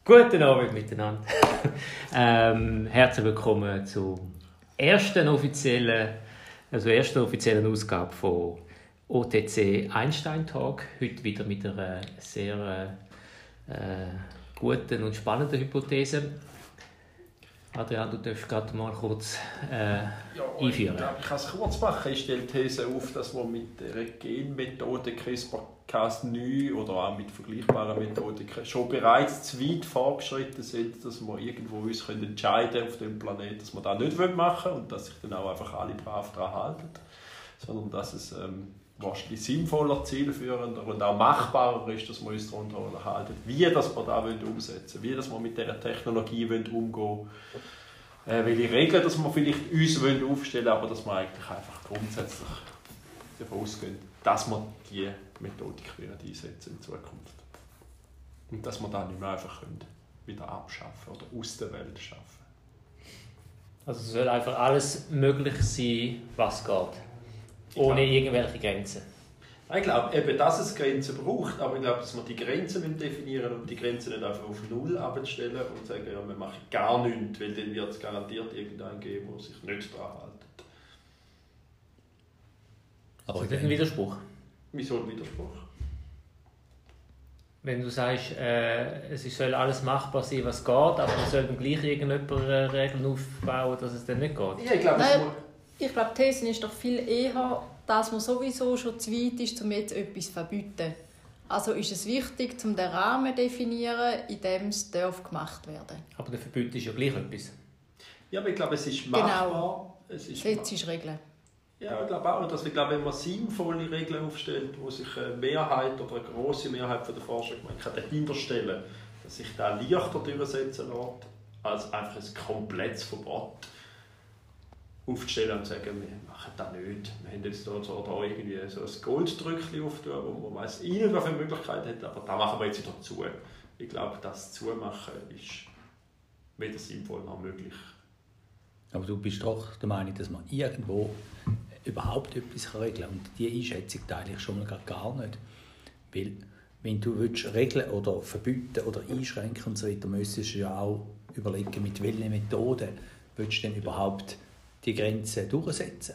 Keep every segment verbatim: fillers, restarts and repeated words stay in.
Guten Abend miteinander. ähm, herzlich willkommen zur ersten offiziellen, also ersten offiziellen Ausgabe von O T C Einstein Talk. Heute wieder mit einer sehr äh, guten und spannenden Hypothese. Adrian, du darfst gerade mal kurz äh, ja, einführen. Ich, ich kann es kurz machen. Ich stelle die These auf, dass wir mit der Genmethode CRISPR Cas neun oder auch mit vergleichbaren Methodiken schon bereits zu weit fortgeschritten sind, dass wir irgendwo uns können entscheiden auf dem Planeten, dass wir das nicht machen wollen und dass sich dann auch einfach alle brav daran halten, sondern dass es ähm, wahrscheinlich sinnvoller, zielführender und auch machbarer ist, dass wir uns darunter halten, wie dass wir das umsetzen wollen, wie dass wir mit dieser Technologie umgehen wollen, äh, welche Regeln dass wir vielleicht uns wollen aufstellen wollen, aber dass wir eigentlich einfach grundsätzlich davon ausgehen, dass wir diese Methodik einsetzen in Zukunft. Und dass wir das nicht mehr einfach wieder abschaffen oder aus der Welt schaffen. Also es soll einfach alles möglich sein, was geht. Ohne irgendwelche Grenzen. Ich glaube eben, dass es Grenzen braucht, aber ich glaube, dass wir die Grenzen definieren und die Grenzen nicht einfach auf Null abstellen und sagen, ja, wir machen gar nichts, weil dann wird es garantiert irgendeinen geben, der sich nicht daran hält. Aber ist das ein Widerspruch? Wieso ein Widerspruch? Wenn du sagst, äh, es soll alles machbar sein, was geht, aber man soll dann gleich irgendjemand Regeln aufbauen, dass es dann nicht geht. Ja, ich glaube, Nein, ich glaube, die These ist doch viel eher, dass man sowieso schon zu weit ist, um jetzt etwas zu verbieten. Also ist es wichtig, um den Rahmen zu definieren, in dem es gemacht werden darf. Aber der Verbot ist ja gleich etwas. Ja, aber ich glaube, es ist machbar. Genau. Es ist Setzt ist Regeln. Ja, ich glaube auch. Dass ich glaube, wenn man sinnvolle Regeln aufstellt, wo sich eine Mehrheit oder eine grosse Mehrheit von der Forschergemeinde dahinter stellen, dass sich da leichter durchsetzen lässt, als einfach ein komplettes Verbot aufzustellen und zu sagen, wir machen das nicht. Wir haben jetzt da, so, da irgendwie so ein Golddrückchen aufgetan, wo man weiss, ihnen was für Möglichkeiten hat, aber da machen wir jetzt wieder zu. Ich glaube, das Zumachen ist weder sinnvoll noch möglich. Aber du bist doch der Meinung, dass man irgendwo überhaupt etwas regeln kann. Und diese Einschätzung teile ich schon mal gar nicht. Weil, wenn du willst, regeln oder verbieten oder einschränken und so weiter, müsstest du ja auch überlegen, mit welchen Methoden willst du denn überhaupt die Grenzen durchsetzen.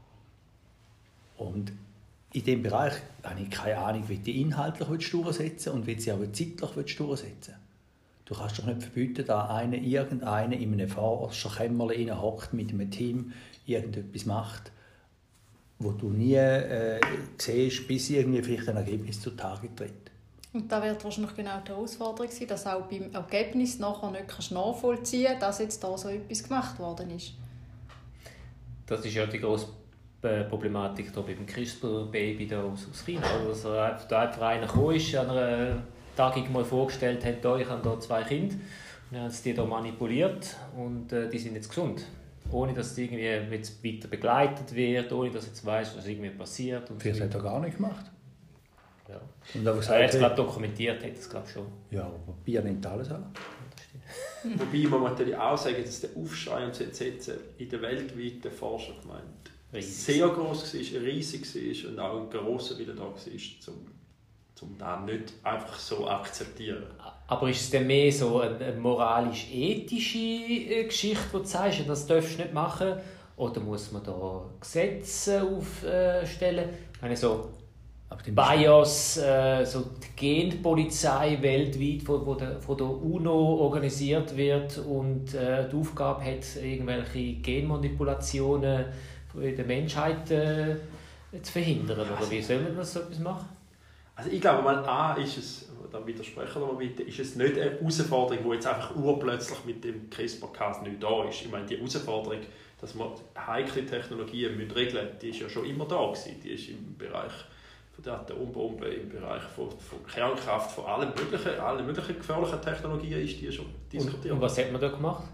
Und in diesem Bereich habe ich keine Ahnung, wie du die inhaltlich durchsetzen willst und wie du sie auch zeitlich durchsetzen willst. Du kannst doch nicht verbieten, dass einer irgendeiner in einem Forscherkämmerlein hockt mit einem Team irgendetwas macht, wo du nie äh, siehst, bis irgendwie vielleicht ein Ergebnis zutage tritt. Und da wird wahrscheinlich genau die Herausforderung sein, dass auch beim Ergebnis nachher nicht nachvollziehen kannst, dass jetzt da so etwas gemacht worden ist. Das ist ja die grosse Problematik hier beim CRISPR-Baby aus China. Also, dass da einfach einer gekommen ist, an einer Tagung mal vorgestellt hat, ich habe hier zwei Kinder, und dann haben sie die hier manipuliert und äh, die sind jetzt gesund. Ohne dass es irgendwie jetzt weiter begleitet wird, ohne dass jetzt weiss, was irgendwie passiert. Und Vielleicht hat er gar nicht gemacht. Ja. Und aber gesagt, er hat es glaube dokumentiert, hat es glaube schon. Ja, aber Bier nimmt alles an. Wobei man natürlich auch sagen, dass der Aufschrei und das Entsetzen in der weltweiten Forschergemeinde sehr groß war, riesig war und auch ein grosser Wille da war, um, um das nicht einfach so akzeptieren. Aber ist es denn mehr so eine moralisch-ethische Geschichte, die du sagst, das darfst du nicht machen? Oder muss man da Gesetze aufstellen? Ich meine, so BIOS, äh, so die Genpolizei weltweit, wo, wo der, von der UNO organisiert wird und äh, die Aufgabe hat, irgendwelche Genmanipulationen in der Menschheit äh, zu verhindern. Oder wie soll man das so etwas machen? Also ich glaube mal, A ist es, dann widersprechen wir mal weiter, ist es nicht eine Herausforderung, die jetzt einfach urplötzlich mit dem CRISPR Cas nicht da ist. Ich meine, die Herausforderung, dass man heikle Technologien regeln müssen, die ist ja schon immer da gewesen. Die ist im Bereich von der Atombombe, im Bereich von, von Kernkraft, von allen möglichen, allen möglichen gefährlichen Technologien ist die schon diskutiert. Und, und was hat man da gemacht?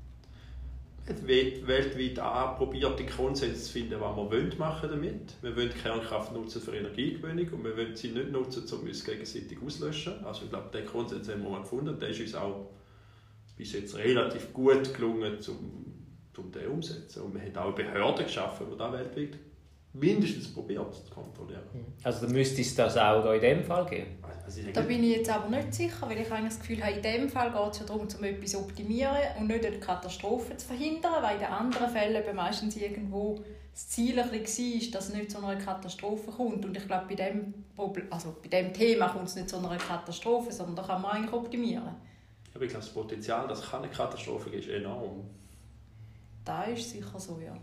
Weltweit auch probiert, den Konsens zu finden, was wir machen damit. Wir wollen Kernkraft nutzen für Energiegewinnung und wir wollen sie nicht nutzen, um uns gegenseitig auszulöschen. Also ich glaube, den Konsens haben wir mal gefunden. Der ist uns auch bis jetzt relativ gut gelungen, um, um den umzusetzen. Und wir haben auch Behörden geschaffen, die das weltweit mindestens probiert zu kontrollieren. Also müsste es das auch da in dem Fall geben? Also Da bin ich jetzt aber nicht sicher, weil ich eigentlich das Gefühl habe, in dem Fall geht es ja darum, um etwas zu optimieren und nicht eine Katastrophe zu verhindern, weil in den anderen Fällen eben meistens irgendwo das Ziel ein bisschen war, dass es nicht zu einer Katastrophe kommt. Und ich glaube, bei dem, also bei dem Thema kommt es nicht zu einer Katastrophe, sondern da kann man eigentlich optimieren. Aber ich glaube, das Potenzial, dass es keine Katastrophe gibt, ist enorm. Das ist sicher so, ja.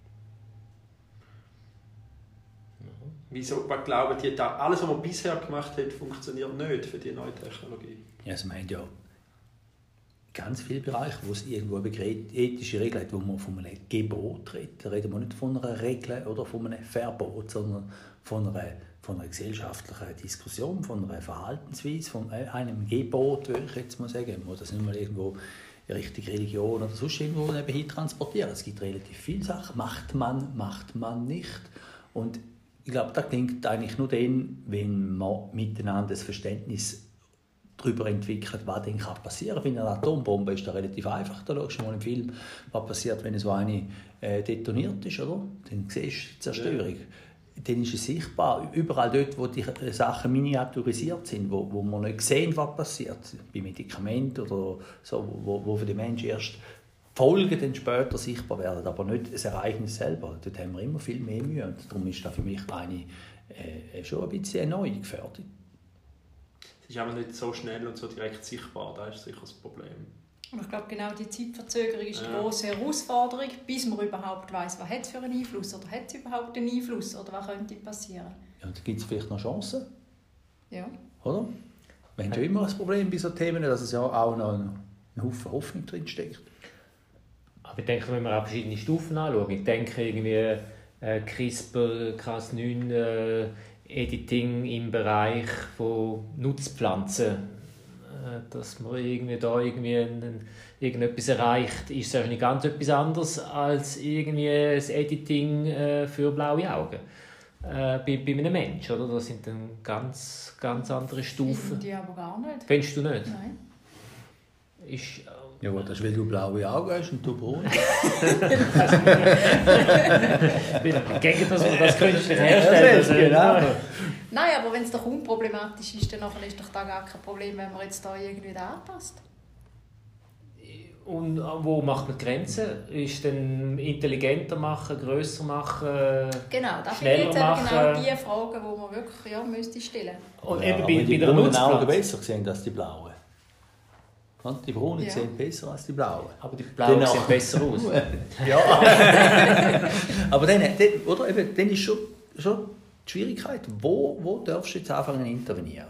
Wieso glauben die, dass alles, was man bisher gemacht hat, funktioniert nicht für die neue Technologie? Ja, also man hat ja ganz viele Bereiche, wo es irgendwo eine ethische Regel hat, wo man von einem Gebot redet. Da reden wir nicht von einer Regel oder von einem Verbot, sondern von einer, von einer gesellschaftlichen Diskussion, von einer Verhaltensweise, von einem Gebot, würde ich jetzt mal sagen. Man das nicht mal irgendwo in Richtung Religion oder sonst irgendwo nebenhin transportieren. Es gibt relativ viele Sachen. Macht man, macht man nicht. Und ich glaube, das klingt eigentlich nur dann, wenn man miteinander das Verständnis darüber entwickelt, was denn passieren kann. Bei einer Atombombe ist das relativ einfach. Da schaust du mal im Film, was passiert, wenn so eine äh, detoniert ist. Oder? Dann siehst du die Zerstörung. Ja. Dann ist es sichtbar. Überall dort, wo die Sachen miniaturisiert sind, wo, wo man nicht sehen, was passiert. Bei Medikamenten oder so, wo, wo für den Menschen erst Folgen dann später sichtbar werden, aber nicht das Ereignis selber. Dort haben wir immer viel mehr Mühe. Und darum ist das für mich eine, äh, schon ein bisschen eine neue Gefährdung. Es ist aber nicht so schnell und so direkt sichtbar. Das ist sicher das Problem. Und ich glaube, genau die Zeitverzögerung ist die ja. grosse Herausforderung, bis man überhaupt weiss, was hat es für einen Einfluss oder hat es überhaupt einen Einfluss oder was könnte passieren. Ja, und da gibt es vielleicht noch Chancen. Ja. Oder? Wir haben schon immer ein Problem bei solchen Themen, dass es ja auch noch ein Haufen Hoffnung drinsteckt. Aber ich denke, wenn wir auch verschiedene Stufen anschauen, ich denke irgendwie äh, CRISPR, Cas neun, äh, Editing im Bereich von Nutzpflanzen, äh, dass man irgendwie da irgendwie einen, irgendetwas erreicht, ist wahrscheinlich ganz etwas anderes als irgendwie das Editing äh, für blaue Augen äh, bei, bei einem Menschen, oder? Das sind dann ganz, ganz andere Stufen. Finde ich aber gar nicht. Findest du nicht? Nein. Ist, Ja gut, das ist, weil du blaue Augen hast und du braun. Gegen das, das künstlich herstellen. Das genau. Nein, aber wenn es doch unproblematisch ist, dann ist doch da gar kein Problem, wenn man jetzt da irgendwie anpasst. Und wo macht man die Grenzen? Ist dann intelligenter machen, grösser machen, genau, das schneller sind jetzt machen? Genau die Fragen, die man wirklich ja, müsste stellen müsste. Und Ja, eben bei, bei, die bei der braunen Augen Nutzpflanze. besser sehen als die blauen. Und die braunen Ja. sehen besser als die blauen. Aber die blauen Dann sehen auch. besser aus. Ja. Aber dann, dann, oder, eben, dann ist schon, schon die Schwierigkeit, wo, wo darfst du jetzt anfangen zu intervenieren?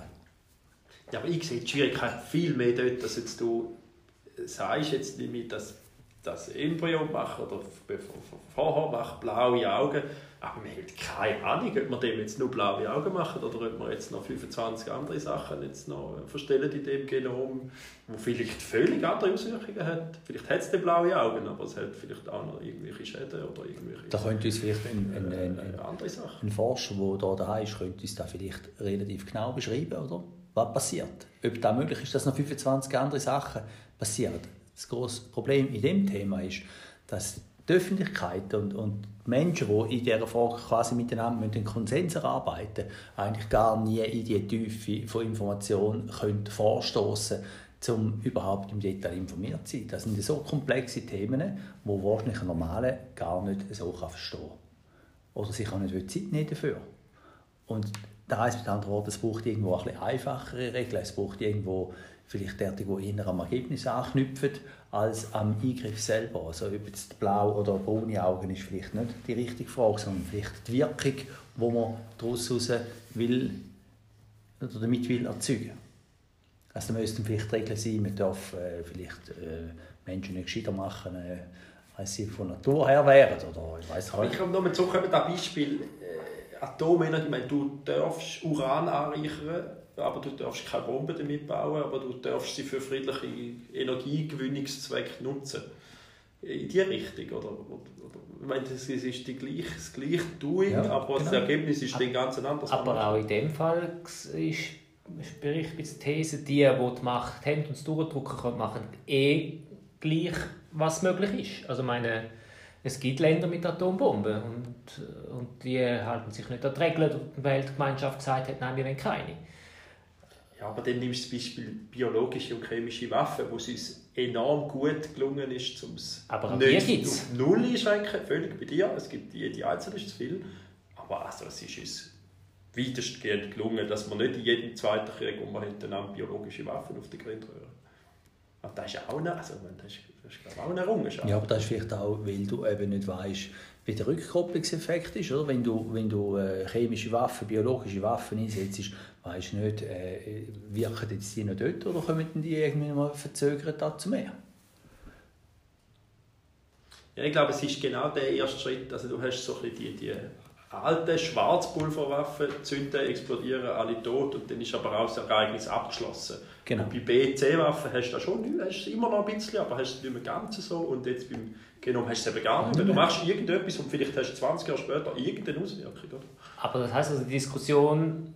Ja, aber ich sehe die Schwierigkeit viel mehr dort, dass jetzt du sagst, jetzt nehme ich das, das Embryo machen oder vorher mache blaue Augen, aber man hat keine Ahnung, ob man dem jetzt nur blaue Augen machen oder ob man jetzt noch fünfundzwanzig andere Sachen jetzt noch verstellen in dem Genom, wo vielleicht völlig andere Auswirkungen hat. Vielleicht hat es dann blaue Augen, aber es hat vielleicht auch noch irgendwelche Schäden oder irgendwelche Da könnte uns vielleicht ein, ein, ein, äh, andere Sachen. ein Forscher, der da daheim ist, könnte uns das vielleicht relativ genau beschreiben, oder? Was passiert? Ob das möglich ist, dass noch fünfundzwanzig andere Sachen passieren. Das grosse Problem in diesem Thema ist, dass die Öffentlichkeit und, und die Menschen, die in dieser Frage quasi miteinander einen Konsens erarbeiten, eigentlich gar nie in die Tiefe von Information können vorstoßen können, um überhaupt im Detail informiert zu sein. Das sind so komplexe Themen, die wahrscheinlich ein Normaler gar nicht so verstehen kann. Oder sich auch nicht Zeit nehmen dafür. Und das heisst mit anderen Worten, es braucht irgendwo ein bisschen einfachere Regeln. Es braucht irgendwo vielleicht derjenige, die eher am Ergebnis anknüpfen, als am Eingriff selber. Also ob jetzt blau oder braune Augen ist vielleicht nicht die richtige Frage, sondern vielleicht die Wirkung, die man daraus will oder damit will erzeugen. Also da müssten vielleicht Regeln sein, man darf äh, vielleicht äh, Menschen nicht gescheiter machen, äh, als sie von Natur her wären. Oder ich weiss Aber ich komme nochmal zurück auf das Beispiel äh, Atomenergie. Ich meine, du darfst Uran anreichern, aber du darfst keine Bomben damit bauen, aber du darfst sie für friedliche Energiegewinnungszwecke nutzen. In diese Richtung, oder? Ich meine, es ist die gleiche, das gleiche Doing, Ja, aber genau. das Ergebnis ist dann ganz anders. Aber auch in dem Fall ist spricht die These, die, die die Macht haben und es durchdrücken können, machen eh gleich, was möglich ist. Also meine, es gibt Länder mit Atombomben und, und die halten sich nicht an die Regeln, und die Weltgemeinschaft gesagt hat, nein, wir wollen keine. Ja, aber dann nimmst du zum Beispiel biologische und chemische Waffen, wo es uns enorm gut gelungen ist, um es nicht auf Null einschränken. Völlig bei dir. Es gibt jede einzelne ist zu viel. Aber also, es ist uns weitestgehend gelungen, dass wir nicht in jedem zweiten Krieg, wo wir hintereinander biologische Waffen auf die Grenze rühren. Und das ist auch eine, also, das ist, das ist auch eine Errungenschaft. Ja, aber das ist vielleicht auch, weil du eben nicht weißt, wie der Rückkopplungseffekt ist. Oder? Wenn du, wenn du äh, chemische Waffen, biologische Waffen einsetzt, weißt du nicht, äh, wirken jetzt die noch dort oder kommen die irgendwie mal verzögert dazu mehr? Ja, ich glaube, es ist genau der erste Schritt. Also, du hast so ein bisschen die, die alten Schwarzpulverwaffen, zünden, explodieren, alle tot und dann ist aber auch das Ereignis abgeschlossen. Genau. Und bei B C Waffen hast du das schon nicht, hast du immer noch ein bisschen, aber hast du nicht mehr ganz so. Und jetzt beim Genom hast du es eben gar nicht mehr. Du machst irgendetwas und vielleicht hast du zwanzig Jahre später irgendeine Auswirkung. Oder? Aber das heisst also, die Diskussion,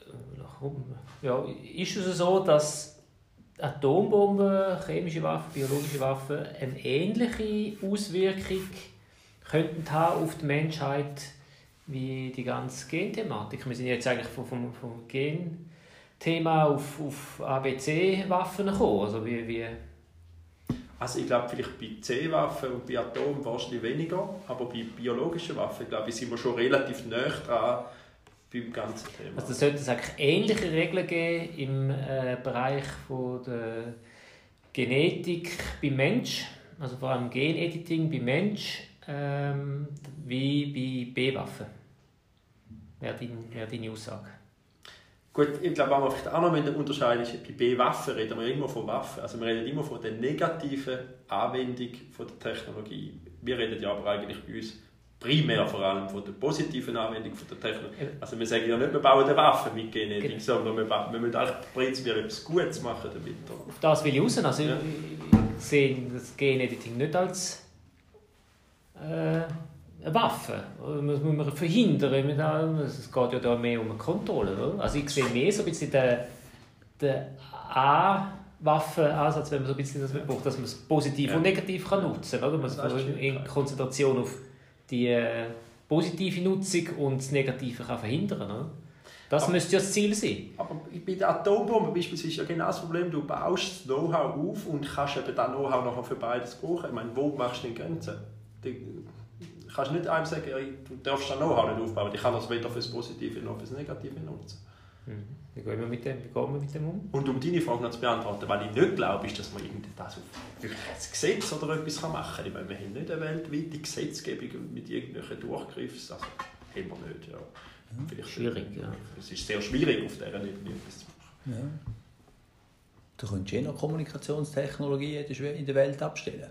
ja, ist es so, dass Atombomben, chemische Waffen, biologische Waffen eine ähnliche Auswirkung könnten haben auf die Menschheit wie die ganze Genthematik? Wir sind jetzt eigentlich vom, vom, vom Genthema auf, auf A B C-Waffen gekommen. Also wie, wie Also ich glaube, vielleicht bei C-Waffen und bei Atomen wahrscheinlich weniger, aber bei biologischen Waffen, glaube ich, sind wir schon relativ nahe dran beim ganzen Thema. Also sollte es eigentlich ähnliche Regeln geben im äh, Bereich von der Genetik beim Mensch, also vor allem Genediting beim Mensch, ähm, wie bei B-Waffen? Wäre deine, wäre deine Aussage. Gut, ich glaube, was wir vielleicht auch noch unterscheiden ist, bei B-Waffen reden wir immer von Waffen. Also wir reden immer von der negativen Anwendung von der Technologie. Wir reden ja aber eigentlich bei uns primär vor allem von der positiven Anwendung von der Technologie. Also wir sagen ja nicht, wir bauen eine Waffe mit Genetik, genau. Sondern wir, wir müssen eigentlich prinzipiell etwas Gutes machen damit. Auf das will ich raus. Also ja. Ich sehe das Genediting nicht als äh, eine Waffe. Das muss man verhindern. Es geht ja da mehr um eine Kontrolle. Oder? Also ich sehe mehr so ein bisschen den, den A-Waffen-Ansatz, wenn man so ein bisschen das braucht, dass man es positiv ja. und negativ kann nutzen kann. Man kann in Konzentration auf die äh, positive Nutzung und das Negative kann verhindern. Oder? Das aber, müsste ja das Ziel sein. Aber bei der Atombombe beispielsweise ist ja genau das Problem, du baust das Know-how auf und kannst eben das Know-how nachher für beides brauchen. Ich meine, wo machst du die Grenzen? Du kannst nicht einem sagen, du darfst das Know-how nicht aufbauen, ich kann das weder für das Positive noch für das Negative nutzen. Mhm. Wie gehen wir mit dem, wie gehen wir mit dem um? Und um deine Frage noch zu beantworten, weil ich nicht glaube, ist, dass man das auf wirklich ein Gesetz oder etwas machen kann. Ich meine, wir haben nicht eine weltweite Gesetzgebung mit irgendwelchen Durchgriffen. Also haben wir nicht, ja. Vielleicht schwierig, ja. Es ist sehr schwierig, auf dieser Ebene etwas zu machen. Ja. Du könntest je noch Kommunikationstechnologie in der Welt abstellen.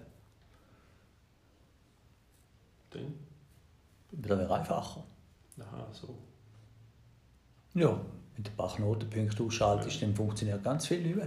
Dann? Das wäre einfacher. Aha, so. Ja, wenn du ein paar Knotenpunkte ausschaltest, ja. Dann funktioniert ganz viel nicht mehr.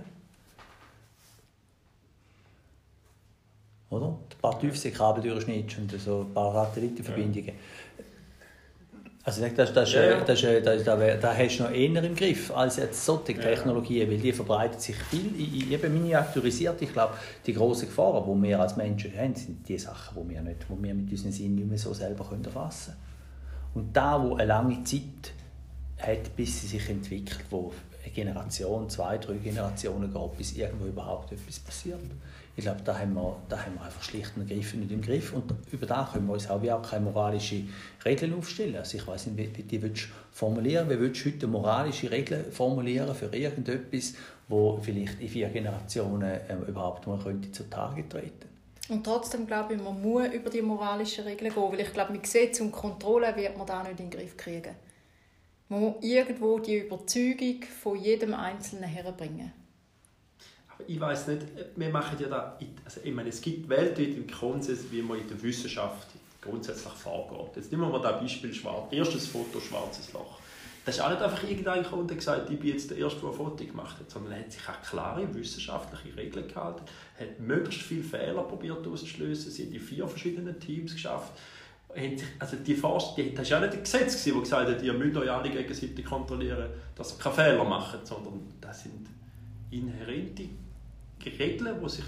Oder? Ein paar Tiefseekabel durchschnittst und so ein paar Satellitenverbindungen. Ja. Also das, das, ja. das, das, das, das, das hast du noch eher im Griff als jetzt solche Technologien, ja. Weil die verbreiten sich viel. Ich, ich habe miniaturisiert. Ich glaube, die grossen Gefahren, die wir als Menschen haben, sind die Sachen, die wir, nicht, die wir mit unseren Sinnen nicht mehr so selber erfassen können. Und da, wo eine lange Zeit hat, bis sie sich entwickelt, wo eine Generation, zwei, drei Generationen geht, bis irgendwo überhaupt etwas passiert. Ich glaube, da haben wir, da haben wir einfach schlicht und ergreifend nicht im Griff. Und über das können wir uns auch, wie auch keine moralischen Regeln aufstellen. Also ich weiss nicht, wie, wie die willst formulieren. Wie willst du heute moralische Regeln formulieren für irgendetwas, wo vielleicht in vier Generationen äh, überhaupt mal könnte zutage treten? Und trotzdem glaube ich, man muss über die moralischen Regeln gehen, weil ich glaube, mit Gesetz und Kontrolle wird man da nicht in den Griff kriegen. Man muss irgendwo die Überzeugung von jedem Einzelnen herbringen. Ich weiss nicht, wir machen ja da, also ich meine, es gibt weltweit im Konsens, wie man in der Wissenschaft grundsätzlich vorgeht. Jetzt nehmen wir mal das Beispiel schwarz. Erstes Foto, schwarzes Loch. Das ist auch nicht einfach irgendein Kunde gesagt, ich bin jetzt der Erste, der ein Foto gemacht hat, sondern er hat sich an klare wissenschaftliche Regeln gehalten, hat möglichst viele Fehler probiert auszuschliessen, sie haben in vier verschiedenen Teams geschafft. Also die Forscher, die, das war ja nicht ein Gesetz, das gesagt hat, ihr müsst euch alle gegenseitig kontrollieren, dass ihr keine Fehler macht, sondern das sind inhärente Regeln, die sich die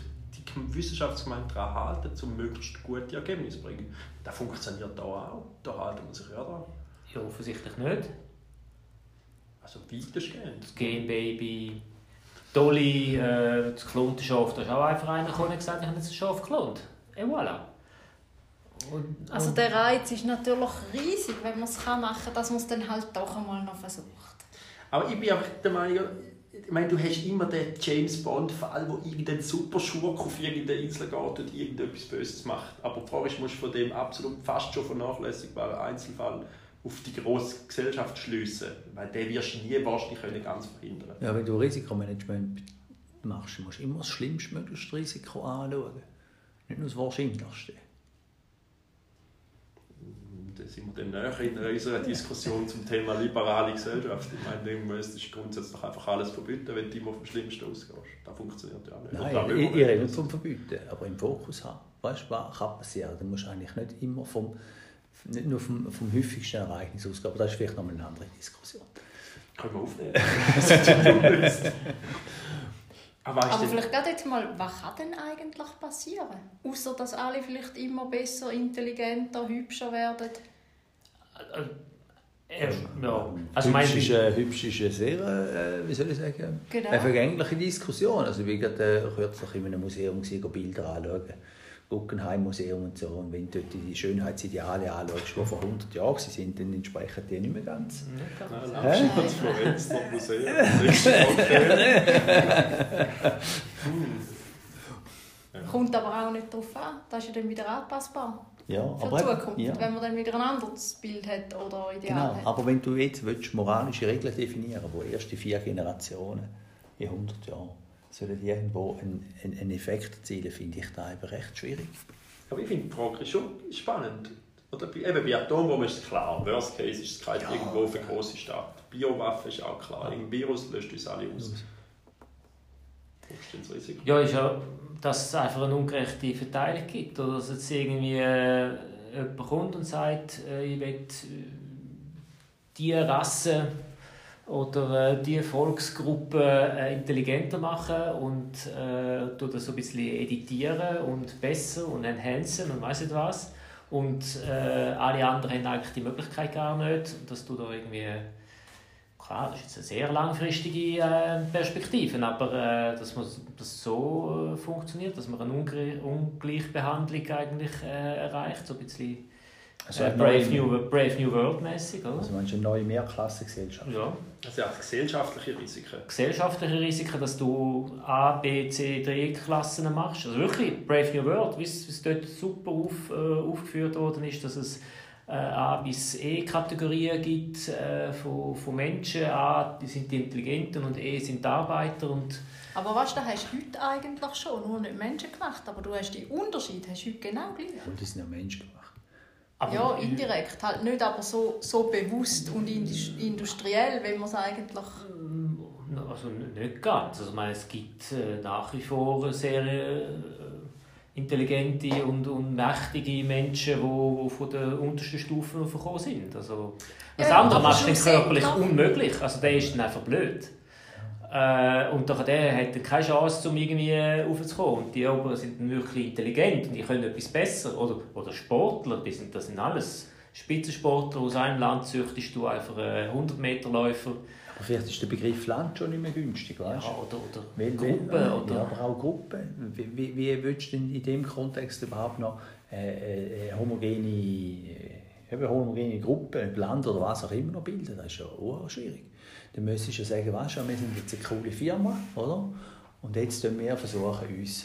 die Wissenschaftsgemeinde daran halten, um möglichst gute Ergebnisse zu bringen. Das funktioniert da auch. Da halten wir sich ja dran. Ja, offensichtlich nicht. Also weitestgehend. Das Genbaby, Dolly, äh, das geklonte Schaf, da ist auch einfach einer gekommen und gesagt, ich habe jetzt ein Schaf geklont. Et voilà. Und, und also der Reiz ist natürlich riesig, wenn man es machen kann, dass man es dann halt doch einmal noch versucht. Aber ich bin auch der Meinung, ich meine, du hast immer den James Bond-Fall, wo irgendein Superschurk auf irgendeine Insel geht und irgendetwas Böses macht. Aber die Frage ist, musst du von dem absolut fast schon vernachlässigbaren Einzelfall auf die grosse Gesellschaft schliessen. Weil den wirst du nie wahrscheinlich können ganz verhindern. Ja, wenn du Risikomanagement machst, musst du immer das schlimmstmögliche Risiko anschauen. Nicht nur das Wahrscheinlichste. Da sind wir dann näher in unserer Diskussion zum Thema liberale Gesellschaft. Ich meine, du müsstest grundsätzlich einfach alles verbieten, wenn du immer vom Schlimmsten ausgehst. Das funktioniert ja nicht. Nein, ich, ich rede nicht vom Verbieten, aber im Fokus haben. Weißt du, was kann passieren? Du musst eigentlich nicht immer vom, nicht nur vom, vom häufigsten Ereignis ausgehen, aber das ist vielleicht noch eine andere Diskussion. Können wir aufnehmen. Aber, aber vielleicht gerade jetzt mal, was kann denn eigentlich passieren? Außer dass alle vielleicht immer besser, intelligenter, hübscher werden? Äh, ja. Also hübsch, ist, äh, hübsch ist eine sehr, äh, wie soll ich sagen, genau. eine vergängliche Diskussion. Also ich war gerade äh, kürzlich in einem Museum gewesen, Bilder anschauen. Guggenheim-Museum und so. Und wenn du dort die Schönheitsideale anschaust, die vor hundert Jahren waren, dann entsprechen die nicht mehr ganz. Nein, nein, das Florenz noch Museum. Kommt aber auch nicht darauf an. Das ist ja dann wieder anpassbar. Ja, für aber die Zukunft, ja. Wenn man dann wieder ein anderes Bild hat oder Ideal genau, hat. aber wenn du jetzt willst, moralische Regeln definieren willst, die ersten vier Generationen in hundert Jahren sollen irgendwo einen, einen Effekt erzielen, finde ich das eben recht schwierig. Aber ich finde die Frage schon spannend. Oder eben bei Atombomben ist es klar, Worst Case ist es kalt ja. irgendwo auf eine grosse Stadt. Biowaffe ist auch klar, ein Virus löscht uns alle aus. Wo ist das Risiko? Ja, ist ja, dass es einfach eine ungerechte Verteilung gibt. Oder dass jetzt irgendwie äh, jemand kommt und sagt, äh, ich will äh, diese Rasse oder äh, diese Volksgruppe äh, intelligenter machen und äh, tut das so ein bisschen editieren und besser und enhancen und weiss nicht was. Und äh, alle anderen haben eigentlich die Möglichkeit gar nicht, dass du da irgendwie, klar, das ist jetzt eine sehr langfristige äh, Perspektive, aber äh, dass man das so äh, funktioniert, dass man eine Unge- Ungleichbehandlung eigentlich äh, erreicht, so ein bisschen also äh, Brave, New, Brave New World mäßig, oder? Also meinst du eine neue Mehrklassengesellschaft? Ja. Also ja, gesellschaftliche Risiken. Gesellschaftliche Risiken, dass du A, B, C, D Klassen machst. Also wirklich Brave New World, wie es dort super auf, äh, aufgeführt worden ist, dass es äh, A bis E Kategorien gibt äh, von, von Menschen. A, die sind die Intelligenten und E sind die Arbeiter. Und aber weißt du, das hast du heute eigentlich schon, nur nicht Menschen gemacht, aber du hast die Unterschiede hast du heute genau gleich. Und das sind ja Menschen gemacht. Aber ja, indirekt, halt nicht aber so, so bewusst und industriell, wenn man es eigentlich... Also nicht ganz. Also, ich meine, es gibt äh, nach wie vor sehr äh, intelligente und, und mächtige Menschen, die, die von den untersten Stufen gekommen sind. Also, das ja, andere macht es körperlich doch unmöglich. Also, der ist dann einfach blöd. Äh, und doch der hat dann keine Chance, um irgendwie raufzukommen. Und die Oberen sind dann wirklich intelligent und die können etwas besser. Oder, oder Sportler, die sind, das sind alles Spitzensportler. Aus einem Land züchtest du einfach einen hundert-Meter-Läufer. Aber vielleicht ist der Begriff Land schon nicht mehr günstig, weißt du? Ja, oder, oder weil, Gruppen. Weil, oder ja, aber auch Gruppen. Wie, wie, wie willst du denn in diesem Kontext überhaupt noch äh, äh, homogene, äh, homogene Gruppen, Land oder was auch immer noch bilden? Das ist ja auch schwierig. Dann müsstest du ja sagen, weißt du, wir sind jetzt eine coole Firma, oder? Und jetzt versuchen wir versuchen, uns,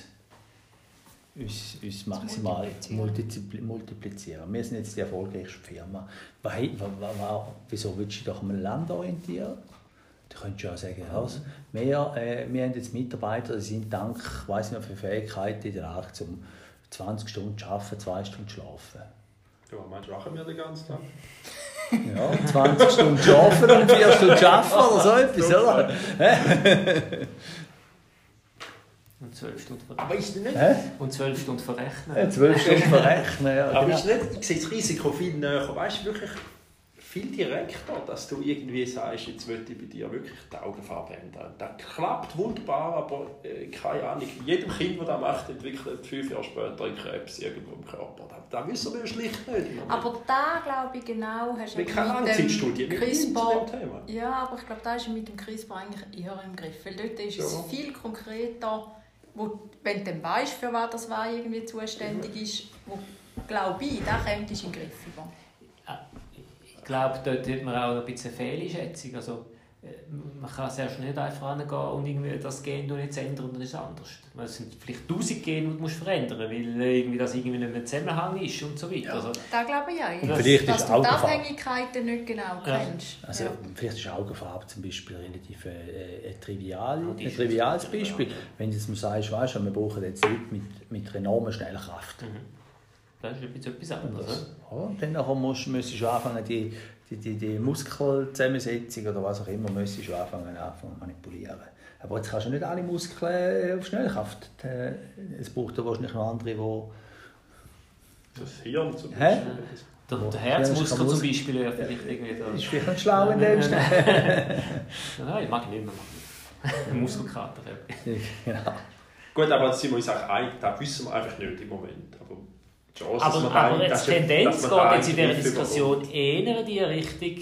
uns, uns maximal zu multiplizieren. multiplizieren. Wir sind jetzt die erfolgreichste Firma. Wieso willst du dich doch an einem Land orientieren? Du könntest ja sagen, also, wir, äh, wir haben jetzt Mitarbeiter, die sind dank, ich weiss nicht, für Fähigkeiten in der Lage, um zwanzig Stunden zu arbeiten, zwei Stunden zu schlafen. Ja, meinst du, machen wir den ganzen Tag? Ja, zwanzig Stunden schlafen und vier Stunden arbeiten oder so etwas, oder? Und zwölf Stunden verrechnen. Aber ist nicht? Hä? Und zwölf Stunden verrechnen. Ja, zwölf Stunden verrechnen, ja. Aber Genau. ist nicht, ich sehe das Risiko viel näher. Weißt du, wirklich viel direkter, dass du irgendwie sagst, jetzt möchte ich bei dir wirklich die Augenfarbe ändern. Das klappt wunderbar, aber äh, keine Ahnung. Jedem Kind, das das macht, entwickelt fünf Jahre später einen Krebs irgendwo im Körper. Das, das wissen wir schlicht nicht. Aber da glaube ich genau, hast du keine Langzeitstudie mit CRISPR. Dem Thema. Ja, aber ich glaube, da ist mit dem CRISPR eigentlich eher im Griff. Weil dort ist es ja. viel konkreter, wo, wenn du dann weißt, für was das war irgendwie zuständig ist, wo, glaube ich, da kommt es in den Griff über. Ich glaube, dort hat man auch ein bisschen eine Fehleinschätzung. Also, man kann sehr schnell nicht einfach herangehen und irgendwie das Gen jetzt ändern und dann ist es anders. Es sind vielleicht tausend Gene, die du verändern musst, weil irgendwie das irgendwie nicht mehr im Zusammenhang ist und so weiter. Ja, also, das glaube ich auch. Das, vielleicht dass ist du die Abhängigkeiten nicht genau kennst. Ja. Also, ja. Vielleicht ist Augenfarbe zum Beispiel relativ äh, ein, trivial, ja, ein triviales Beispiel. Ja. Wenn du jetzt mal sagst, weißt, wir brauchen jetzt Leute mit, mit einer enormen Schnellkraft. Mhm. Das ist etwas anderes. Ja, dann musst, musst du anfangen, die, die, die, die Muskelzusammensetzung oder was auch immer, musst du anfangen, anfangen manipulieren. Aber jetzt kannst du nicht alle Muskeln auf Schnellkraft. Es braucht ja wahrscheinlich noch andere, die... Das Hirn zum Beispiel. Der, der Herzmuskel zum Beispiel ja, vielleicht irgendwie da. Ist vielleicht ein schlau in dem Schnell. Nein, mag ich nicht mehr. Muskelkater. Genau. Gut, aber sind wir uns auch einig, das wissen wir einfach nicht im Moment. Aber Chance, aber, aber jetzt die Tendenz geht jetzt in dieser Diskussion eher in die Richtung,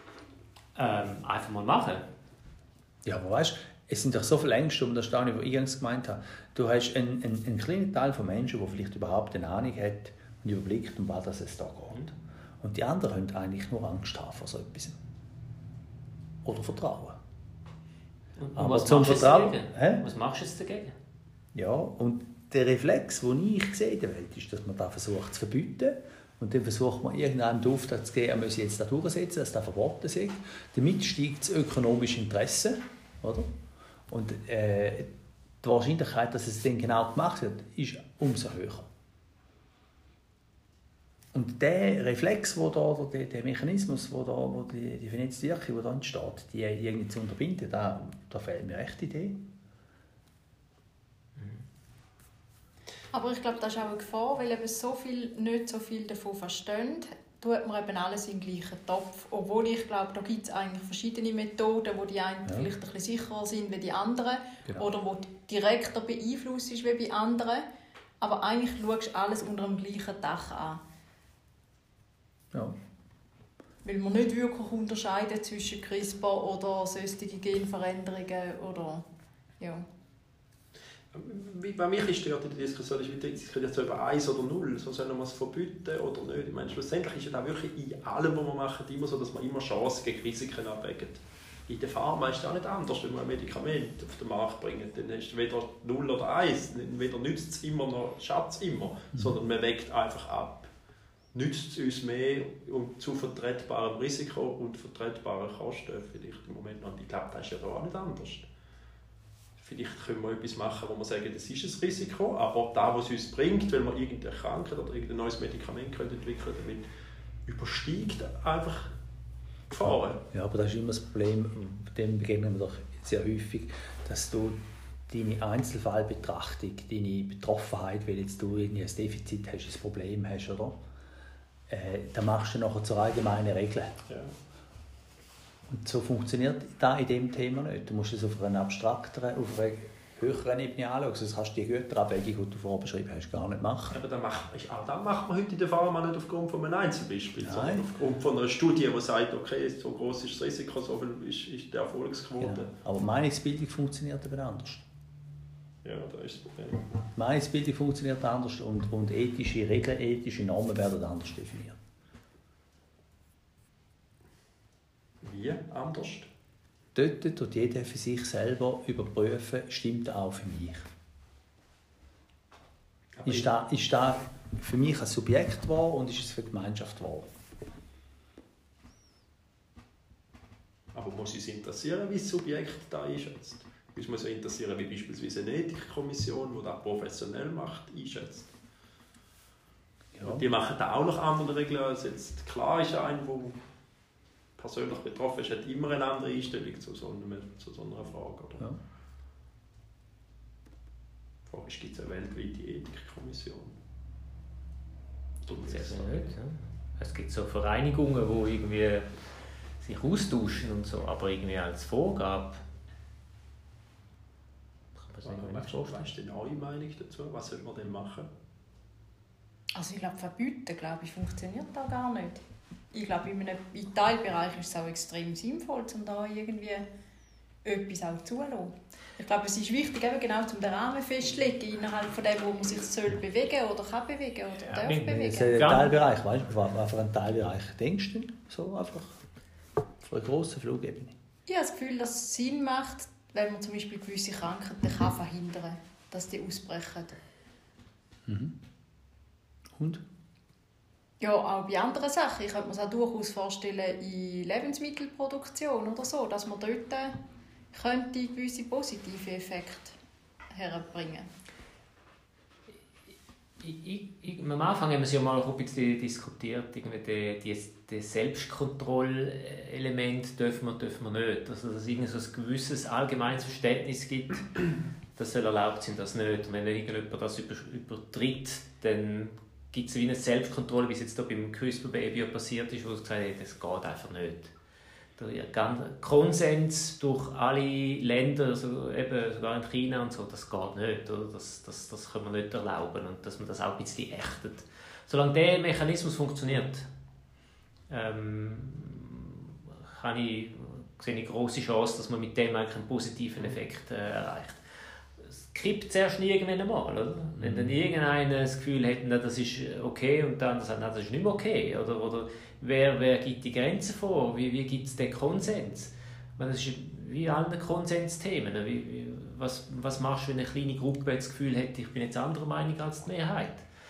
ähm, einfach mal machen. Ja, aber weißt du, es sind doch so viele Ängste, um das Stein, was ich eingangs gemeint habe. Du hast einen, einen, einen kleinen Teil von Menschen, der vielleicht überhaupt eine Ahnung hat und überblickt, um was es da geht. Und die anderen haben eigentlich nur Angst haben vor so etwas. Oder Vertrauen. Und aber was zum machst Vertrauen. Hä? Was machst du jetzt dagegen? Ja, und der Reflex, den ich sehe in der Welt, ist, dass man da versucht zu verbieten. Und dann versucht man irgendeinem den Auftrag zu geben, er müsse jetzt da durchsetzen, dass das verboten ist. Damit steigt das ökonomische Interesse. Oder? Und äh, die Wahrscheinlichkeit, dass es dann genau gemacht wird, ist umso höher. Und der Reflex, wo da, oder der, der Mechanismus, wo, da, wo die, die vernetzte Wirke, die da entsteht, die irgendwie zu unterbinden, da, da fehlt mir echt die Idee. Aber ich glaube, das ist auch eine Gefahr, weil eben so viel, nicht so viel davon verstehen, tut man eben alles in den gleichen Topf. Obwohl ich glaube, da gibt es eigentlich verschiedene Methoden, wo die einen ja. vielleicht ein bisschen sicherer sind wie die anderen genau. oder wo direkter beeinflusst ist wie bei anderen. Aber eigentlich schaust du alles unter dem gleichen Dach an. Ja. Weil man nicht wirklich unterscheiden zwischen CRISPR oder sonstige Genveränderungen oder ja. Bei mich ist ja die Diskussion, ist die Diskussion über eins oder null, so sollen wir es verbieten oder nicht. Ich meine, schlussendlich ist es auch wirklich in allem, was wir machen, immer so, dass man immer Chancen gegen Risiken abwägt. In der Pharma ist es auch nicht anders, wenn man ein Medikament auf den Markt bringt. Dann ist es weder null oder eins, weder nützt es immer noch schadet es immer, mhm. sondern man wägt einfach ab. Nützt es uns mehr um zu vertretbarem Risiko und vertretbaren Kosten vielleicht im Moment noch. Und ich glaube, das ist ja da auch nicht anders. Vielleicht können wir etwas machen, wo wir sagen, das ist ein Risiko, aber das, was es uns bringt, weil wir irgendeine Krankheit oder irgendein neues Medikament entwickeln können, damit übersteigt einfach die Gefahren. Ja, aber das ist immer das Problem, dem begegnen wir doch sehr häufig, dass du deine Einzelfallbetrachtung, deine Betroffenheit, weil jetzt du irgendwie ein Defizit hast, ein Problem hast, oder? Äh, dann machst du nachher zur allgemeinen Regel. Ja. Und so funktioniert das in diesem Thema nicht. Du musst es auf einer abstrakteren, auf einer höheren Ebene anschauen. Sonst kannst du die Güterabwägung, die du vorher beschrieben hast, gar nicht machen. Aber das macht, auch das macht man heute in der Pharma nicht aufgrund von einem Einzelbeispiel, Nein. sondern aufgrund von einer Studie, die sagt, okay, so groß ist das Risiko, so viel ist, ist die Erfolgsquote. Genau. Aber Meinungsbildung funktioniert eben anders. Ja, das ist das Problem. Meinungsbildung funktioniert anders und, und ethische Regeln, ethische Normen werden anders definiert. Wie anders? Dort tut jeder für sich selber überprüfen, stimmt auch für mich. Aber ist das, ist das für mich ein Subjekt wahr und ist es für die Gemeinschaft wahr? Aber muss es interessieren, wie das Subjekt da einschätzt? Es muss ja interessieren, wie beispielsweise eine Ethikkommission, die das professionell macht, einschätzt. Ja. Und die machen da auch noch andere Regeln als jetzt. Klar ist ein, der persönlich betroffen ist, hat immer eine andere Einstellung zu so, einem, zu so einer Frage. Oder? Ja. Die Frage ist, gibt es eine weltweite Ethikkommission? Gibt es nicht, ja. Es gibt so Vereinigungen, die irgendwie sich austauschen und so, aber irgendwie als Vorgabe. Was ist denn eure Meinung dazu? Was sollte man denn machen? Also ich glaube, verbieten, glaube ich, funktioniert da gar nicht. Ich glaube, in einem Teilbereich ist es auch extrem sinnvoll, um da irgendwie etwas auch zulassen. Ich glaube, es ist wichtig, eben genau um den Rahmen festzulegen, innerhalb von dem, wo man sich soll bewegen oder kann bewegen oder Ja, darf mit- bewegen. Das ist ein Teilbereich, weißt du, auf einen Teilbereich denkst du so einfach auf einer grossen Flugebene. Ich habe das Gefühl, dass es Sinn macht, wenn man zum Beispiel gewisse Krankheiten kann verhindern kann, dass die ausbrechen. Mhm. Und? Ja, auch bei anderen Sachen. Ich könnte mir das auch durchaus vorstellen in Lebensmittelproduktion oder so, dass man dort könnte gewisse positive Effekte herbringen. Ich, ich, ich, am Anfang haben wir es ja mal ein bisschen diskutiert, irgendwie die, die, das Selbstkontrollelement dürfen wir, dürfen wir nicht. Also, dass es irgendwie so ein gewisses allgemeines Verständnis gibt, das soll erlaubt sein, das nicht. Und wenn irgendjemand das über, übertritt, dann gibt es wie eine Selbstkontrolle, wie es jetzt hier beim CRISPR-Baby passiert ist, wo es gesagt hat, das geht einfach nicht. Der ganze Konsens durch alle Länder, also eben sogar in China und so, das geht nicht. Oder? Das, das, das können wir nicht erlauben und dass man das auch ein bisschen ächtet. Solange dieser Mechanismus funktioniert, ähm, kann ich, sehe ich grosse Chance, dass man mit dem eigentlich einen positiven Effekt äh, erreicht. Es kippt zuerst irgendwann einmal, oder? Wenn dann irgendeiner das Gefühl hat, na, das ist okay und dann sagt, na, das ist nicht mehr okay, oder, oder wer, wer gibt die Grenzen vor? Wie, wie gibt es den Konsens? Ich meine, das ist wie alle Konsensthemen. Wie, wie, was, was machst du, wenn eine kleine Gruppe das Gefühl hat, ich bin jetzt anderer Meinung als die Mehrheit?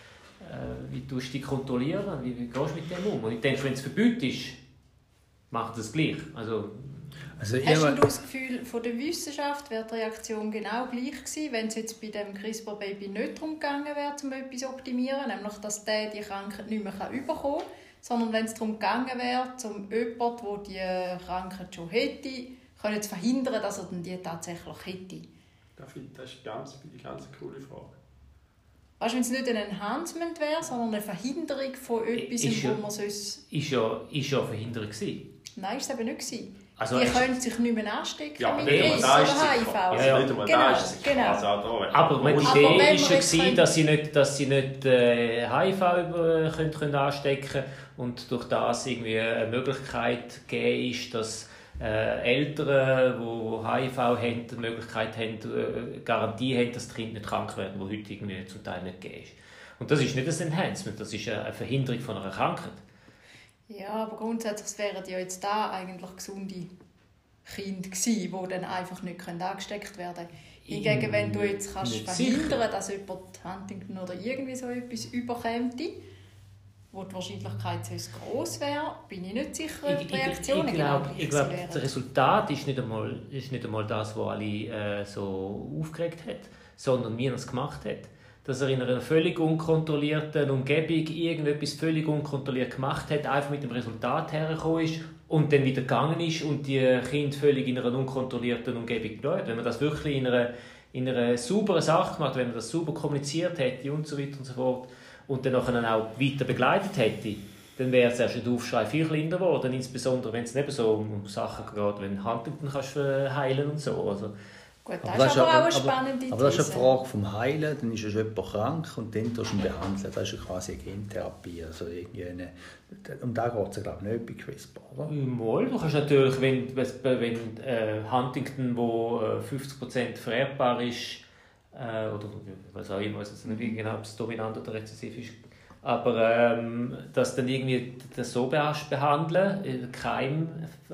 Äh, wie tust du die kontrollieren? Wie, wie gehst du mit dem um? Und ich denke, wenn es Verbot ist, macht das gleich. Also, Also, Hast du das Gefühl, von der Wissenschaft wäre die Reaktion genau gleich gewesen, wenn es jetzt bei dem CRISPR-Baby nicht darum gegangen wäre, um etwas zu optimieren, nämlich dass der die Krankheit nicht mehr überkommen kann, sondern wenn es darum gegangen wäre, um jemanden, der die Krankheit schon hätte, können zu verhindern, dass er die tatsächlich hätte? Das ist ganz, eine ganz coole Frage. Weißt du, wenn es nicht ein Enhancement wäre, sondern eine Verhinderung von etwas, Ist wo ja- man sonst... ist ja, ist ja Verhinderung gewesen. Nein, ist es eben nicht gewesen. Also die es- können sich nicht mehr anstecken Ja, mit nicht einmal AIDS da oder ist H I sie V. klar. Also Ja, ja. nicht einmal Genau, da ist sie klar. genau. Also auch da. Aber die Aber Idee wenn war wir schon, jetzt gewesen, können- dass sie nicht, dass sie nicht äh, H I V über, können, können anstecken und durch das irgendwie eine Möglichkeit geben ist, dass äh, Eltern, die H I V haben, die Möglichkeit haben, äh, Garantie haben, dass die Kinder nicht krank werden, die heute irgendwie zum Teil nicht gegeben ist. Und das ist nicht ein Enhancement, das ist eine Verhinderung von einer Krankheit. Ja, aber grundsätzlich wären ja jetzt da eigentlich gesunde Kinder gewesen, die dann einfach nicht angesteckt werden können. Hingegen, wenn du jetzt kannst Nicht verhindern sicher. kannst, dass jemand Huntington oder irgendwie so etwas überkommt, wo die Wahrscheinlichkeit sonst gross wäre, bin ich nicht sicher, ob die Reaktionen ich, ich, genau glaube, gleich ich glaube, wären. das Resultat ist nicht einmal, ist nicht einmal das, was alle äh, so aufgeregt hat, sondern wie er es gemacht hat. Dass er in einer völlig unkontrollierten Umgebung irgendetwas völlig unkontrolliert gemacht hat, einfach mit dem Resultat hergekommen ist und dann wieder gegangen ist und die Kinder völlig in einer unkontrollierten Umgebung bleiben. Wenn man das wirklich in einer, in einer sauberen Sache gemacht, wenn man das sauber kommuniziert hätte und so weiter und so fort und dann nachher auch weiter begleitet hätte, dann wäre es erst ein Aufschrei viel kleiner geworden, insbesondere wenn es nicht so um Sachen geht, wenn Huntington kannst heilen und so. Also, Gut, das, Aber ist aber auch eine aber- spannende Aber das ist These. eine Frage vom Heilen, dann ist jemand krank und dann tust du ihn behandeln. Das ist ja quasi eine Gentherapie. Also irgendwie eine, um da geht es ja, glaube ich, nicht bei CRISPR, oder? Mal, du kannst natürlich, wenn, wenn äh, Huntington, wo äh, fünfzig Prozent vererbbar ist, äh, oder was auch immer, ich weiß jetzt nicht genau, ob es dominant oder rezessiv ist, aber ähm, das dann irgendwie das so behandeln, in der Keim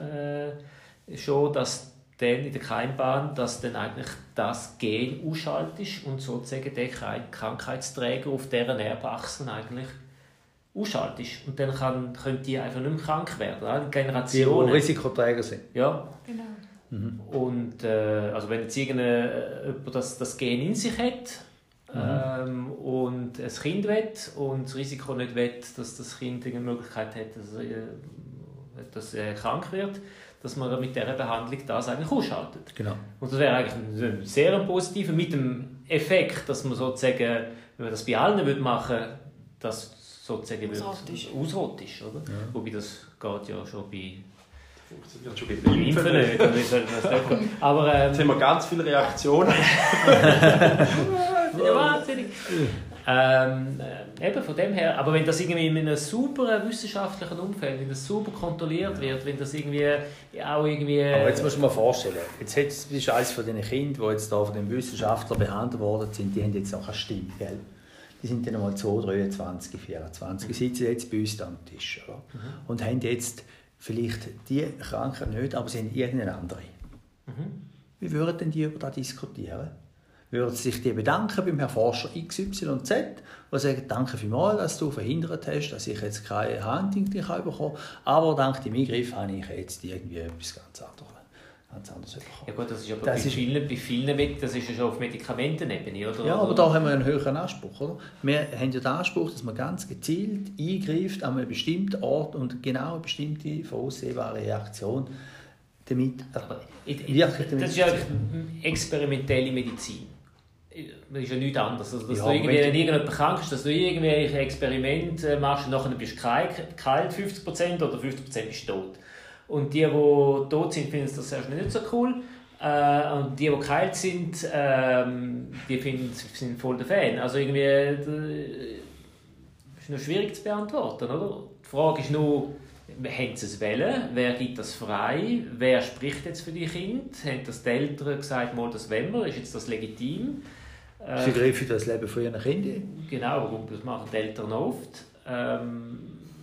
äh, schon, dass dann in der Keimbahn, dass dann eigentlich das Gen ausschaltet und sozusagen der Krankheitsträger auf deren Erbachsen eigentlich ausschaltet. Und dann kann, können die einfach nicht mehr krank werden. Ja? Die, Generationen. die Risikoträger sind. Ja. Genau. Mhm. Und äh, also wenn jetzt irgendjemand das, das Gen in sich hat ähm, und ein Kind will und das Risiko nicht will, dass das Kind eine Möglichkeit hat, dass, äh, dass er krank wird, dass man mit dieser Behandlung das eigentlich ausschaltet. Genau. Und das wäre eigentlich ein sehr positiv mit dem Effekt, dass man sozusagen, wenn man das bei allen machen würde, dass sozusagen ausrottest. ausrottest, oder? Ja. Wobei das geht ja schon bei funktioniert schon bei Impfen nicht. Aber ähm, jetzt haben wir ganz viele Reaktionen. Ja, wahnsinnig. Ähm, äh, eben von dem her, aber wenn das irgendwie in einem super wissenschaftlichen Umfeld, wenn das super kontrolliert wird, wenn das irgendwie auch irgendwie... Aber jetzt musst du dir mal vorstellen, jetzt bist du eines von den Kindern, die jetzt da von den Wissenschaftlern behandelt worden sind, die haben jetzt noch keine Stimme, gell? Die sind dann einmal zwei, dreiundzwanzig, vierundzwanzig, die sitzen jetzt bei uns am Tisch, oder? Mhm. Und haben jetzt vielleicht die Krankheit nicht, aber sie haben irgendeine andere. Mhm. Wie würden denn die über das diskutieren? Würden sich die bedanken beim Herrn Forscher X Y Z und sagen, danke vielmals, dass du verhindert hast, dass ich jetzt keine Huntington bekommen kann, aber dank dem Eingriff habe ich jetzt irgendwie etwas ganz anderes, ganz anderes bekommen. Ja gut, das ist aber das bei, ist, vielen, bei vielen, das ist ja schon auf Medikamentenebene, oder? Ja, aber da haben wir einen höheren Anspruch, oder? Wir haben ja den Anspruch, dass man ganz gezielt eingreift an einem bestimmten Ort und genau eine bestimmte voraussehbare Reaktion damit, aber wirklich damit das ist ja experimentelle Medizin. Das ist ja nichts anderes. Also, dass ja, du irgendwie, wenn irgendjemand krank ist, dass du irgendwelche Experimente machst und nachher bist du kalt, fünfzig Prozent oder fünfzig Prozent bist du tot. Und die, die tot sind, finden das erstmal nicht so cool. Äh, und die, die kalt sind, ähm, die finden, sind voll der Fan. Also irgendwie, das ist noch schwierig zu beantworten, oder? Die Frage ist nur, haben sie es wollen? Wer gibt das frei? Wer spricht jetzt für die Kinder? Haben das die Eltern gesagt, mal, das wollen wir? Ist jetzt das legitim? Sie greifen das Leben von ihren Kindern. Genau, das machen die Eltern oft. Ähm,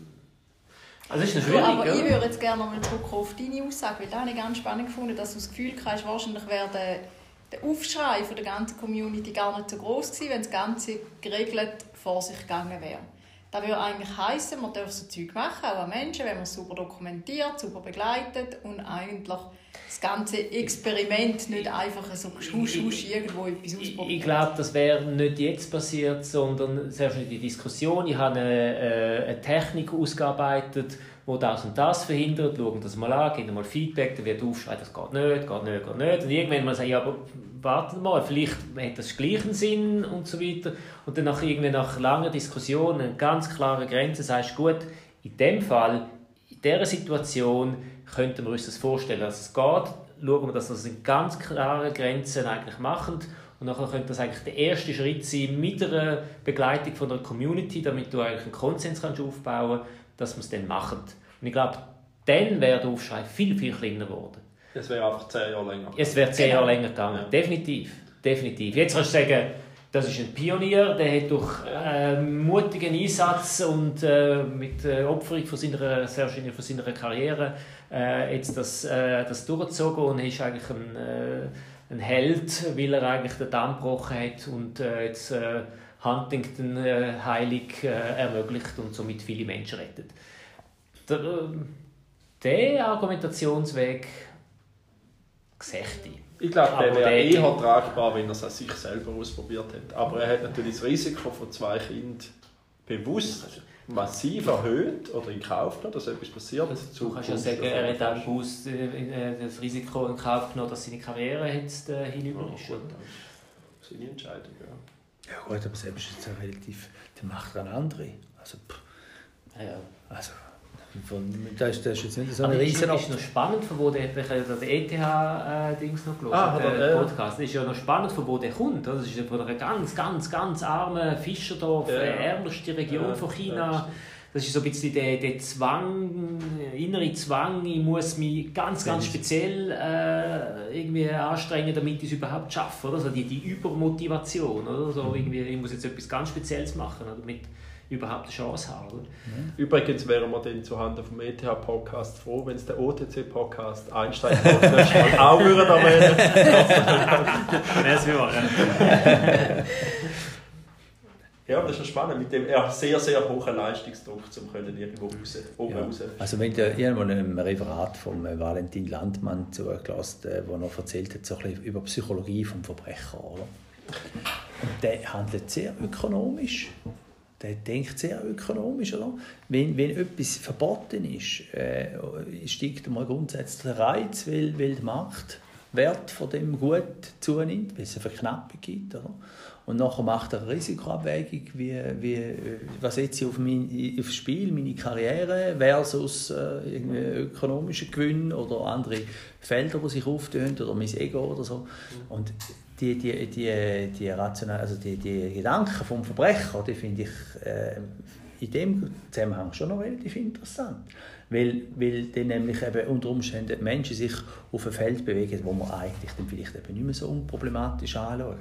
also ist schwierig, ja, aber oder? ich würde jetzt gerne noch mal zurückkommen auf deine Aussage, weil das habe ich ganz spannend gefunden, dass du das Gefühl hast, wahrscheinlich wäre der, der Aufschrei von der ganzen Community gar nicht so groß gewesen, wenn das Ganze geregelt vor sich gegangen wäre. Das würde eigentlich heissen, man darf so Zeug machen, auch an Menschen, wenn man es sauber dokumentiert, sauber begleitet und eigentlich das ganze Experiment nicht einfach so husch, husch irgendwo etwas ausprobiert. Ich, ich glaube, das wäre nicht jetzt passiert, sondern sehr schnell die Diskussion. Ich habe eine, eine Technik ausgearbeitet, die das und das verhindert. Schauen das mal an, geben mal Feedback, dann wird aufschreien, das geht nicht, geht nicht, geht nicht. Und irgendwann mal sagen, ja, aber warten mal, vielleicht hat das gleichen Sinn und so weiter. Und dann nach, irgendwie nach langer Diskussion, eine ganz klare Grenze, sagst du, gut, in dem Fall, in dieser Situation, könnten wir uns das vorstellen, dass es geht. Schauen wir, dass wir das in ganz klaren Grenzen eigentlich machen. Und dann könnte das eigentlich der erste Schritt sein, mit einer Begleitung von der Community, damit du eigentlich einen Konsens kannst aufbauen kannst, dass wir es dann machen. Und ich glaube, dann wäre der Aufschrei viel, viel kleiner geworden. Es wäre einfach zehn Jahre länger. Es wäre zehn Jahre länger gegangen. Ja. Definitiv. Definitiv. Jetzt kannst du sagen, das ist ein Pionier, der hat durch äh, mutigen Einsatz und äh, mit äh, Opferung von seiner, sehr von seiner Karriere äh, jetzt das, äh, das durchgezogen und ist eigentlich ein, äh, ein Held, weil er eigentlich den Damm gebrochen hat und äh, jetzt äh, Huntington äh, heilig äh, ermöglicht und somit viele Menschen rettet. Der, äh, der Argumentationsweg sehe ich. Ich glaube, der wäre eher tragbar, wenn er es an sich selber ausprobiert hat. Aber er hat natürlich das Risiko von zwei Kindern bewusst massiv erhöht oder in Kauf genommen, dass etwas passiert. Du kannst ja sagen, er hat auch bewusst das Risiko in Kauf genommen, dass seine Karriere jetzt äh, hinüber ist. Ja, das ist seine Entscheidung, ja. Ja gut, aber selbst ist es relativ, der macht dann andere. Also, ja, ja. Also, das ist, das ist jetzt nicht so eine riesen... Es ist noch spannend, von wo der, ich habe den E T H-Dings noch gelesen, ah, der äh, Podcast. Es ist ja noch spannend, von wo der kommt. Das ist von einer ganz, ganz, ganz armen Fischerdorf, ja, ärmste Region ja, von China. Ja. Das ist so ein bisschen der, der Zwang, innere Zwang, ich muss mich ganz, ganz speziell äh, irgendwie anstrengen, damit ich es überhaupt schaffe. Oder? So die, die Übermotivation. Oder? So irgendwie, ich muss jetzt etwas ganz Spezielles machen, damit überhaupt eine Chance haben. Oder? Ja. Übrigens wären wir dann zuhanden vom E T H-Podcast froh, wenn es der O T C-Podcast Einstein auch würden erwähnen. Das wäre ja. Ja, das ist schon spannend, mit dem sehr, sehr hohen Leistungsdruck, um irgendwo raus, oben ja. raus. Also wenn ihr irgendwann einem Referat von Valentin Landmann zugelassen, wo er erzählt hat, so ein bisschen über Psychologie des Verbrechers, oder? Und der handelt sehr ökonomisch. Der denkt sehr ökonomisch, oder? Wenn, wenn etwas verboten ist, äh, steigt einmal grundsätzlich der Reiz, weil, weil die Macht Wert von dem Gut zunimmt, weil es eine Verknappung gibt. Oder? Und nachher macht er eine Risikoabwägung, wie, wie, was setze ich auf mein, aufs Spiel, meine Karriere versus äh, ökonomischer Gewinn oder andere Felder, die sich auftun oder mein Ego oder so. Und die, die, die, die, rational, also die, die Gedanken vom Verbrecher, die finde ich äh, in dem Zusammenhang schon noch relativ interessant. Weil, weil dann nämlich eben unter Umständen Menschen sich auf ein Feld bewegen, wo man eigentlich dann vielleicht eben nicht mehr so unproblematisch anschaut.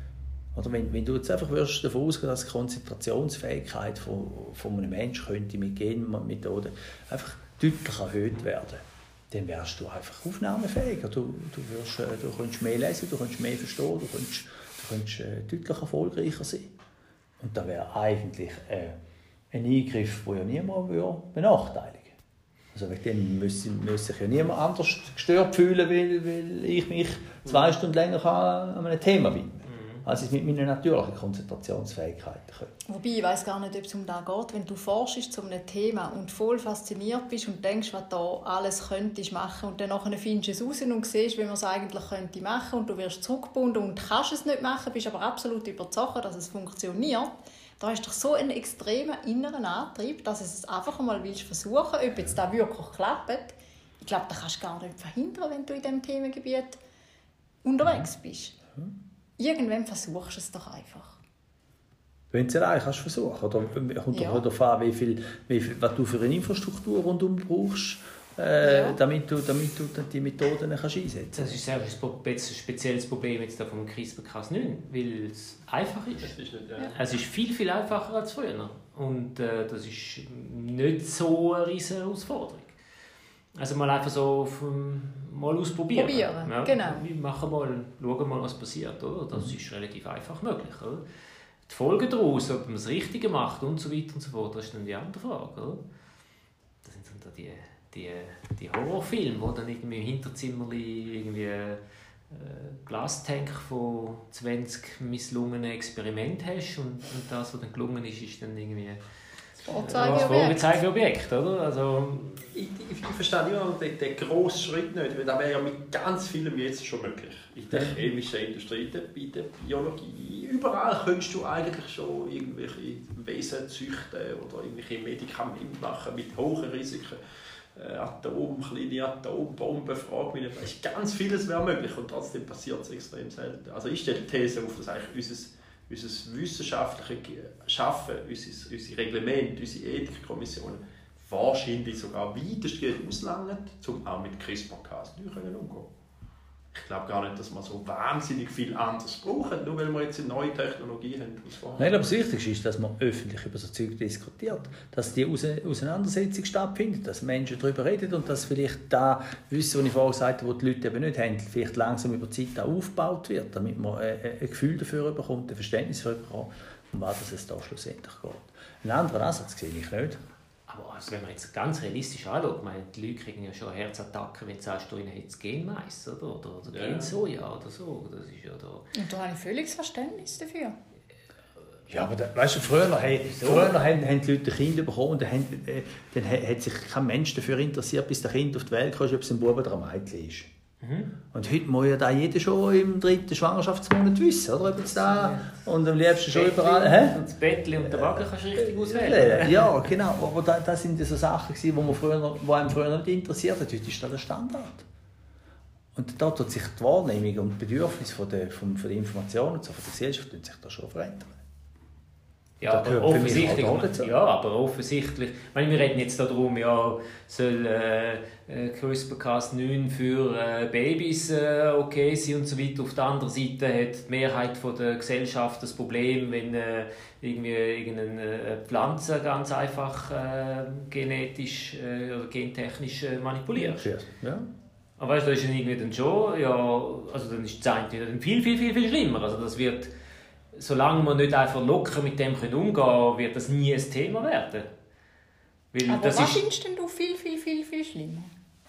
Oder wenn, wenn du jetzt einfach würdest davon ausgehen, dass die Konzentrationsfähigkeit von, von einem Menschen könnte mit Genmethoden einfach deutlich erhöht werden, dann wärst du einfach aufnahmefähiger. Du, du, wirst, du könntest mehr lesen, du könntest mehr verstehen, du könntest, du könntest deutlich erfolgreicher sein. Und das wäre eigentlich äh, ein Eingriff, der ja niemand benachteiligen würde. Also wegen dem müsste, müsste sich ja niemand anders gestört fühlen, weil, weil ich mich zwei Stunden länger an einem Thema widme, als es mit meiner natürlichen Konzentrationsfähigkeit könnte. Wobei, ich weiss gar nicht, ob es um das geht. Wenn du forschst zu einem Thema und voll fasziniert bist und denkst, was du alles könntest machen und dann nachher findest du es raus und siehst, wie man es eigentlich könnte machen und du wirst zurückgebunden und kannst es nicht machen, bist aber absolut überzeugt, dass es funktioniert. Da ist doch so ein extremer innerer Antrieb, dass du es einfach einmal willst versuchen, ob jetzt das wirklich klappt. Ich glaube, das kannst du gar nicht verhindern, wenn du in diesem Themengebiet unterwegs bist. Mhm. Irgendwann versuchst du es doch einfach. Wenn du es allein kannst versuchen, oder kommt ja. darauf an, wie viel, wie viel, was du für eine Infrastruktur rundum brauchst, äh, ja. damit, du, damit du die Methoden kannst einsetzen kannst. Das ist ein spezielles Problem jetzt vom CRISPR Cas neun, weil es einfach ist. Es ist, nicht, ja. es ist viel, viel einfacher als früher. Und äh, das ist nicht so eine riesige Herausforderung. Also mal einfach so auf, mal ausprobieren. Probieren, ja, genau. Wir machen mal, schauen mal, was passiert. Oder? Das mhm. ist relativ einfach möglich. Oder? Die Folgen daraus, ob man das Richtige macht und so weiter und so fort, das ist dann die andere Frage. Oder? Das sind dann die, die, die Horrorfilme, wo dann irgendwie im Hinterzimmer irgendwie äh, Glastank von zwanzig misslungenen Experimenten hast und, und das, was dann gelungen ist, ist dann irgendwie Vorzeigobjekt, oder? Also, ich, ich, ich verstehe immer noch den, den grossen Schritt nicht, weil das wäre ja mit ganz vielem jetzt schon möglich. In der chemischen Industrie, bei der Biologie, überall könntest du eigentlich schon irgendwelche Wesen züchten oder irgendwelche Medikamente machen mit hohen Risiken. Äh, Atom, kleine Atombomben, frag mich nicht. Ganz vieles wäre möglich und trotzdem passiert es extrem selten. Also ich stelle die These auf, dass eigentlich unser unser wissenschaftliches Schaffen, unser, unser Reglement, unsere Ethikkommissionen wahrscheinlich sogar weitestgehend auslangen, um auch mit CRISPR Cas neun umzugehen. Ich glaube gar nicht, dass wir so wahnsinnig viel anderes brauchen, nur weil wir jetzt eine neue Technologie haben. Nein, aber das Wichtigste ist, dass man öffentlich über so Zeug diskutiert, dass die Auseinandersetzung stattfindet, dass Menschen darüber reden und dass vielleicht das Wissen, was ich vorhin gesagt habe, das die Leute eben nicht haben, vielleicht langsam über die Zeit aufgebaut wird, damit man ein Gefühl dafür bekommt, ein Verständnis dafür bekommt, um was es da schlussendlich geht. Einen anderen Ansatz sehe ich nicht. Aber also wenn man jetzt ganz realistisch anschaut, meine, die Leute kriegen ja schon Herzattacken, wenn du sagst, du hast jetzt Genmais oder, oder, oder ja. Gensoja oder so. Das ist ja da. Und da habe ich völliges Verständnis dafür. Ja, aber da, weißt du, früher, hey, früher haben, haben die Leute ein Kind bekommen und dann, haben, äh, dann hat sich kein Mensch dafür interessiert, bis das Kind auf die Welt kommt, ob es ein Bub oder ein Mädchen ist. Mhm. Und heute muss ja da jeder schon im dritten Schwangerschaftsmonat wissen, oder? Ob jetzt da, und am liebsten schon überall. Hä? Und das Bettchen und den Wagen kannst du richtig auswählen. Ja, genau. Aber das da sind so Sachen, die man früher, die einem früher nicht interessiert hat. Heute ist das der Standard. Und da tut sich die Wahrnehmung und die Bedürfnisse von der, von, von der Information und so, von der Gesellschaft sich da schon verändern. Ja, aber offensichtlich, ja, aber offensichtlich, ich meine, wir reden jetzt darum, ja, soll äh, CRISPR Cas neun für äh, Babys äh, okay sein und so weiter. Auf der anderen Seite hat die Mehrheit von der Gesellschaft das Problem, wenn äh, irgendwie irgendeine Pflanze ganz einfach äh, genetisch äh, oder gentechnisch äh, manipuliert. Ja. Aber weißt du, das ist dann irgendwie dann schon, ja, also dann ist das eine dann viel, viel, viel, viel schlimmer. Also das wird, solange wir nicht einfach locker mit dem umgehen können, wird das nie ein Thema werden. Weil aber das was ist, findest denn du viel, viel, viel, viel schlimmer?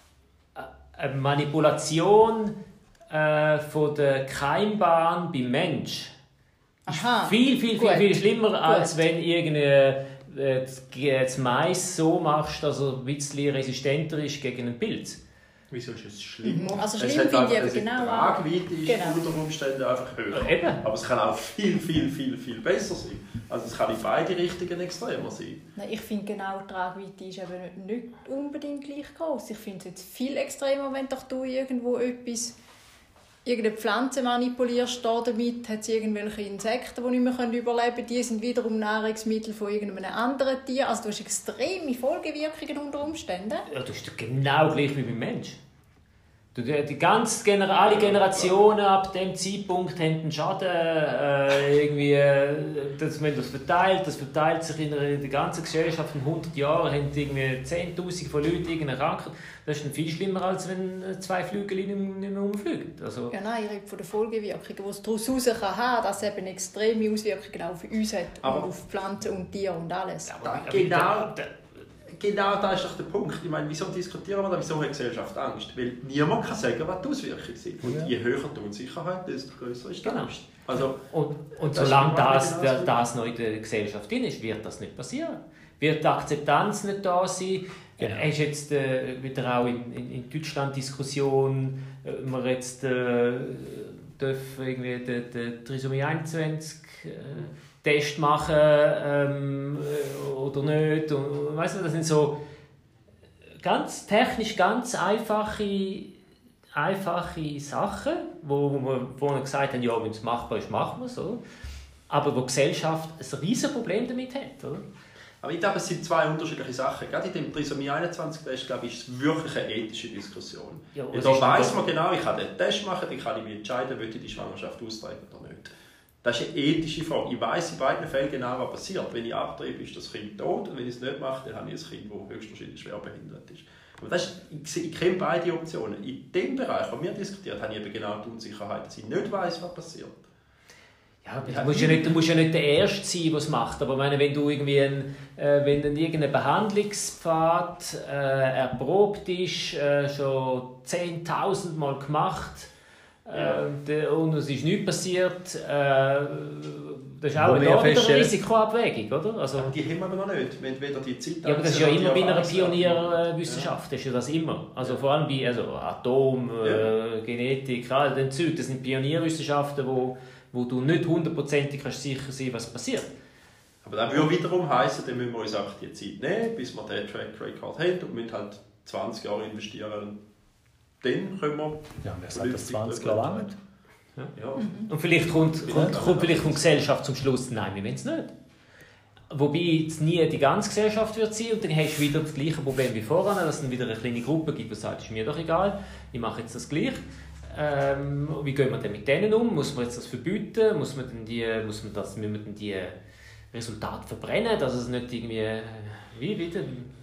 Eine Manipulation äh, von der Keimbahn beim Mensch Aha, ist viel, viel, viel, viel schlimmer, gut. Als wenn irgendein äh, das Mais so machst, dass er ein bisschen resistenter ist gegen einen Pilz. Wieso ist es schlimmer? Also schlimm es hat finde ich einfach, eben genau. Die Tragweite ist Genau. unter Umständen einfach höher. Eben. Aber es kann auch viel, viel, viel, viel besser sein. Also es kann in beide Richtungen extremer sein. Nein, ich finde genau, die Tragweite ist eben nicht unbedingt gleich groß. Ich finde es jetzt viel extremer, wenn doch du irgendwo etwas, irgendeine Pflanze manipulierst, da damit hat es irgendwelche Insekten, die nicht mehr überleben können. Die sind wiederum Nahrungsmittel von irgendeinem anderen Tier. Also du hast extreme Folgewirkungen unter Umständen. Ja, das ist genau gleich wie beim Mensch. Du, die, die ganze Gener- alle Generationen ab dem Zeitpunkt haben einen Schaden. Äh, irgendwie, äh, das, wenn das verteilt, das verteilt sich in der, in der ganzen Gesellschaft. In hundert Jahren haben irgendwie zehntausend von Leuten irgendeine Krankheit. Das ist dann viel schlimmer, als wenn zwei Flügel nicht, nicht mehr umfliegen. Also, Ja, nein, ich rede von den Folgewirkungen, die es daraus heraus kann haben, dass es eben extreme Auswirkungen auf uns hat, Aber und auf Pflanzen und Tiere und alles. aber, Da, aber, genau. da- Genau das ist doch der Punkt. Ich meine, wieso diskutieren wir da? Wieso hat die Gesellschaft Angst? Weil niemand kann sagen, was die Auswirkungen sind. Und Ja. je höher die Unsicherheit, desto größer ist die Genau. Angst. Also, Und, und Das solange ist das, genau das, das das noch in der Gesellschaft drin ist, wird das nicht passieren. Wird die Akzeptanz nicht da sein? Genau. Hast jetzt äh, wieder auch in, in, in Deutschland Diskussion, äh, wir jetzt äh, dürfen irgendwie den, den Trisomie einundzwanzig äh, Test machen ähm, äh, oder nicht. Und, weißt du, das sind so ganz technisch ganz einfache einfache Sachen, wo, wo wir vorhin gesagt haben, ja, wenn es machbar ist, machen wir es. Oder? Aber wo die Gesellschaft ein riesiges Problem damit hat. Oder? aber ich glaube, es sind zwei unterschiedliche Sachen. Gerade in dem Trisomie einundzwanzig Test, glaube ich, ist es wirklich eine ethische Diskussion. Ja, Ja, was da ist weiss denn man genau, ich kann den Test machen, dann kann ich mich entscheiden, will ich die Schwangerschaft austragen oder nicht. Das ist eine ethische Frage. Ich weiss in beiden Fällen genau, was passiert. Wenn ich abtreibe, ist das Kind tot, und wenn ich es nicht mache, dann habe ich ein Kind, das höchstwahrscheinlich schwer behindert ist. Aber das ist, ich, sehe- ich kenne beide Optionen. In dem Bereich, wo wir diskutiert haben, habe ich eben genau die Unsicherheit, dass ich nicht weiss, was passiert. Ja, du musst ja nicht, du musst ja nicht der Erste sein, der es macht. Aber ich meine, wenn du irgendwie ein, äh, wenn dann irgendein Behandlungspfad äh, erprobt ist, äh, schon zehntausend Mal gemacht, äh, Ja. de- und es ist nichts passiert, äh, das ist auch Wo eine, wir da wieder eine feststellen- Risikoabwägung, oder? Also, Aber die haben wir noch nicht. Wir haben weder die Zeit. ja, aber das ist ja noch die immer bei einer Erfahrungswerte. Pionierwissenschaft, das ist ja das immer. Also vor allem bei also Atom, äh, Genetik, all den Zeug, das sind Pionierwissenschaften, wo, wo du nicht hundertprozentig sicher sein kannst, was passiert. Aber das würde wiederum heissen, dann müssen wir uns einfach die Zeit nehmen, bis wir den Track Record haben und müssen halt zwanzig Jahre investieren. Dann können wir... Ja, wer sagt, dass zwanzig Jahre lang nicht? Ja. Ja. Und vielleicht kommt, kommt, kommt vielleicht die Gesellschaft zum Schluss, nein, wir wollen es nicht. Wobei es nie die ganze Gesellschaft wird sein und dann hast du wieder das gleiche Problem wie vorher, dass es dann wieder eine kleine Gruppe gibt, die sagt, ist mir doch egal, ich mache jetzt das gleich. Ähm, wie gehen wir denn mit denen um? Muss man jetzt das verbieten? Muss man denn die, muss man das, müssen wir denn die Resultate verbrennen, dass es nicht irgendwie, äh, wie wieder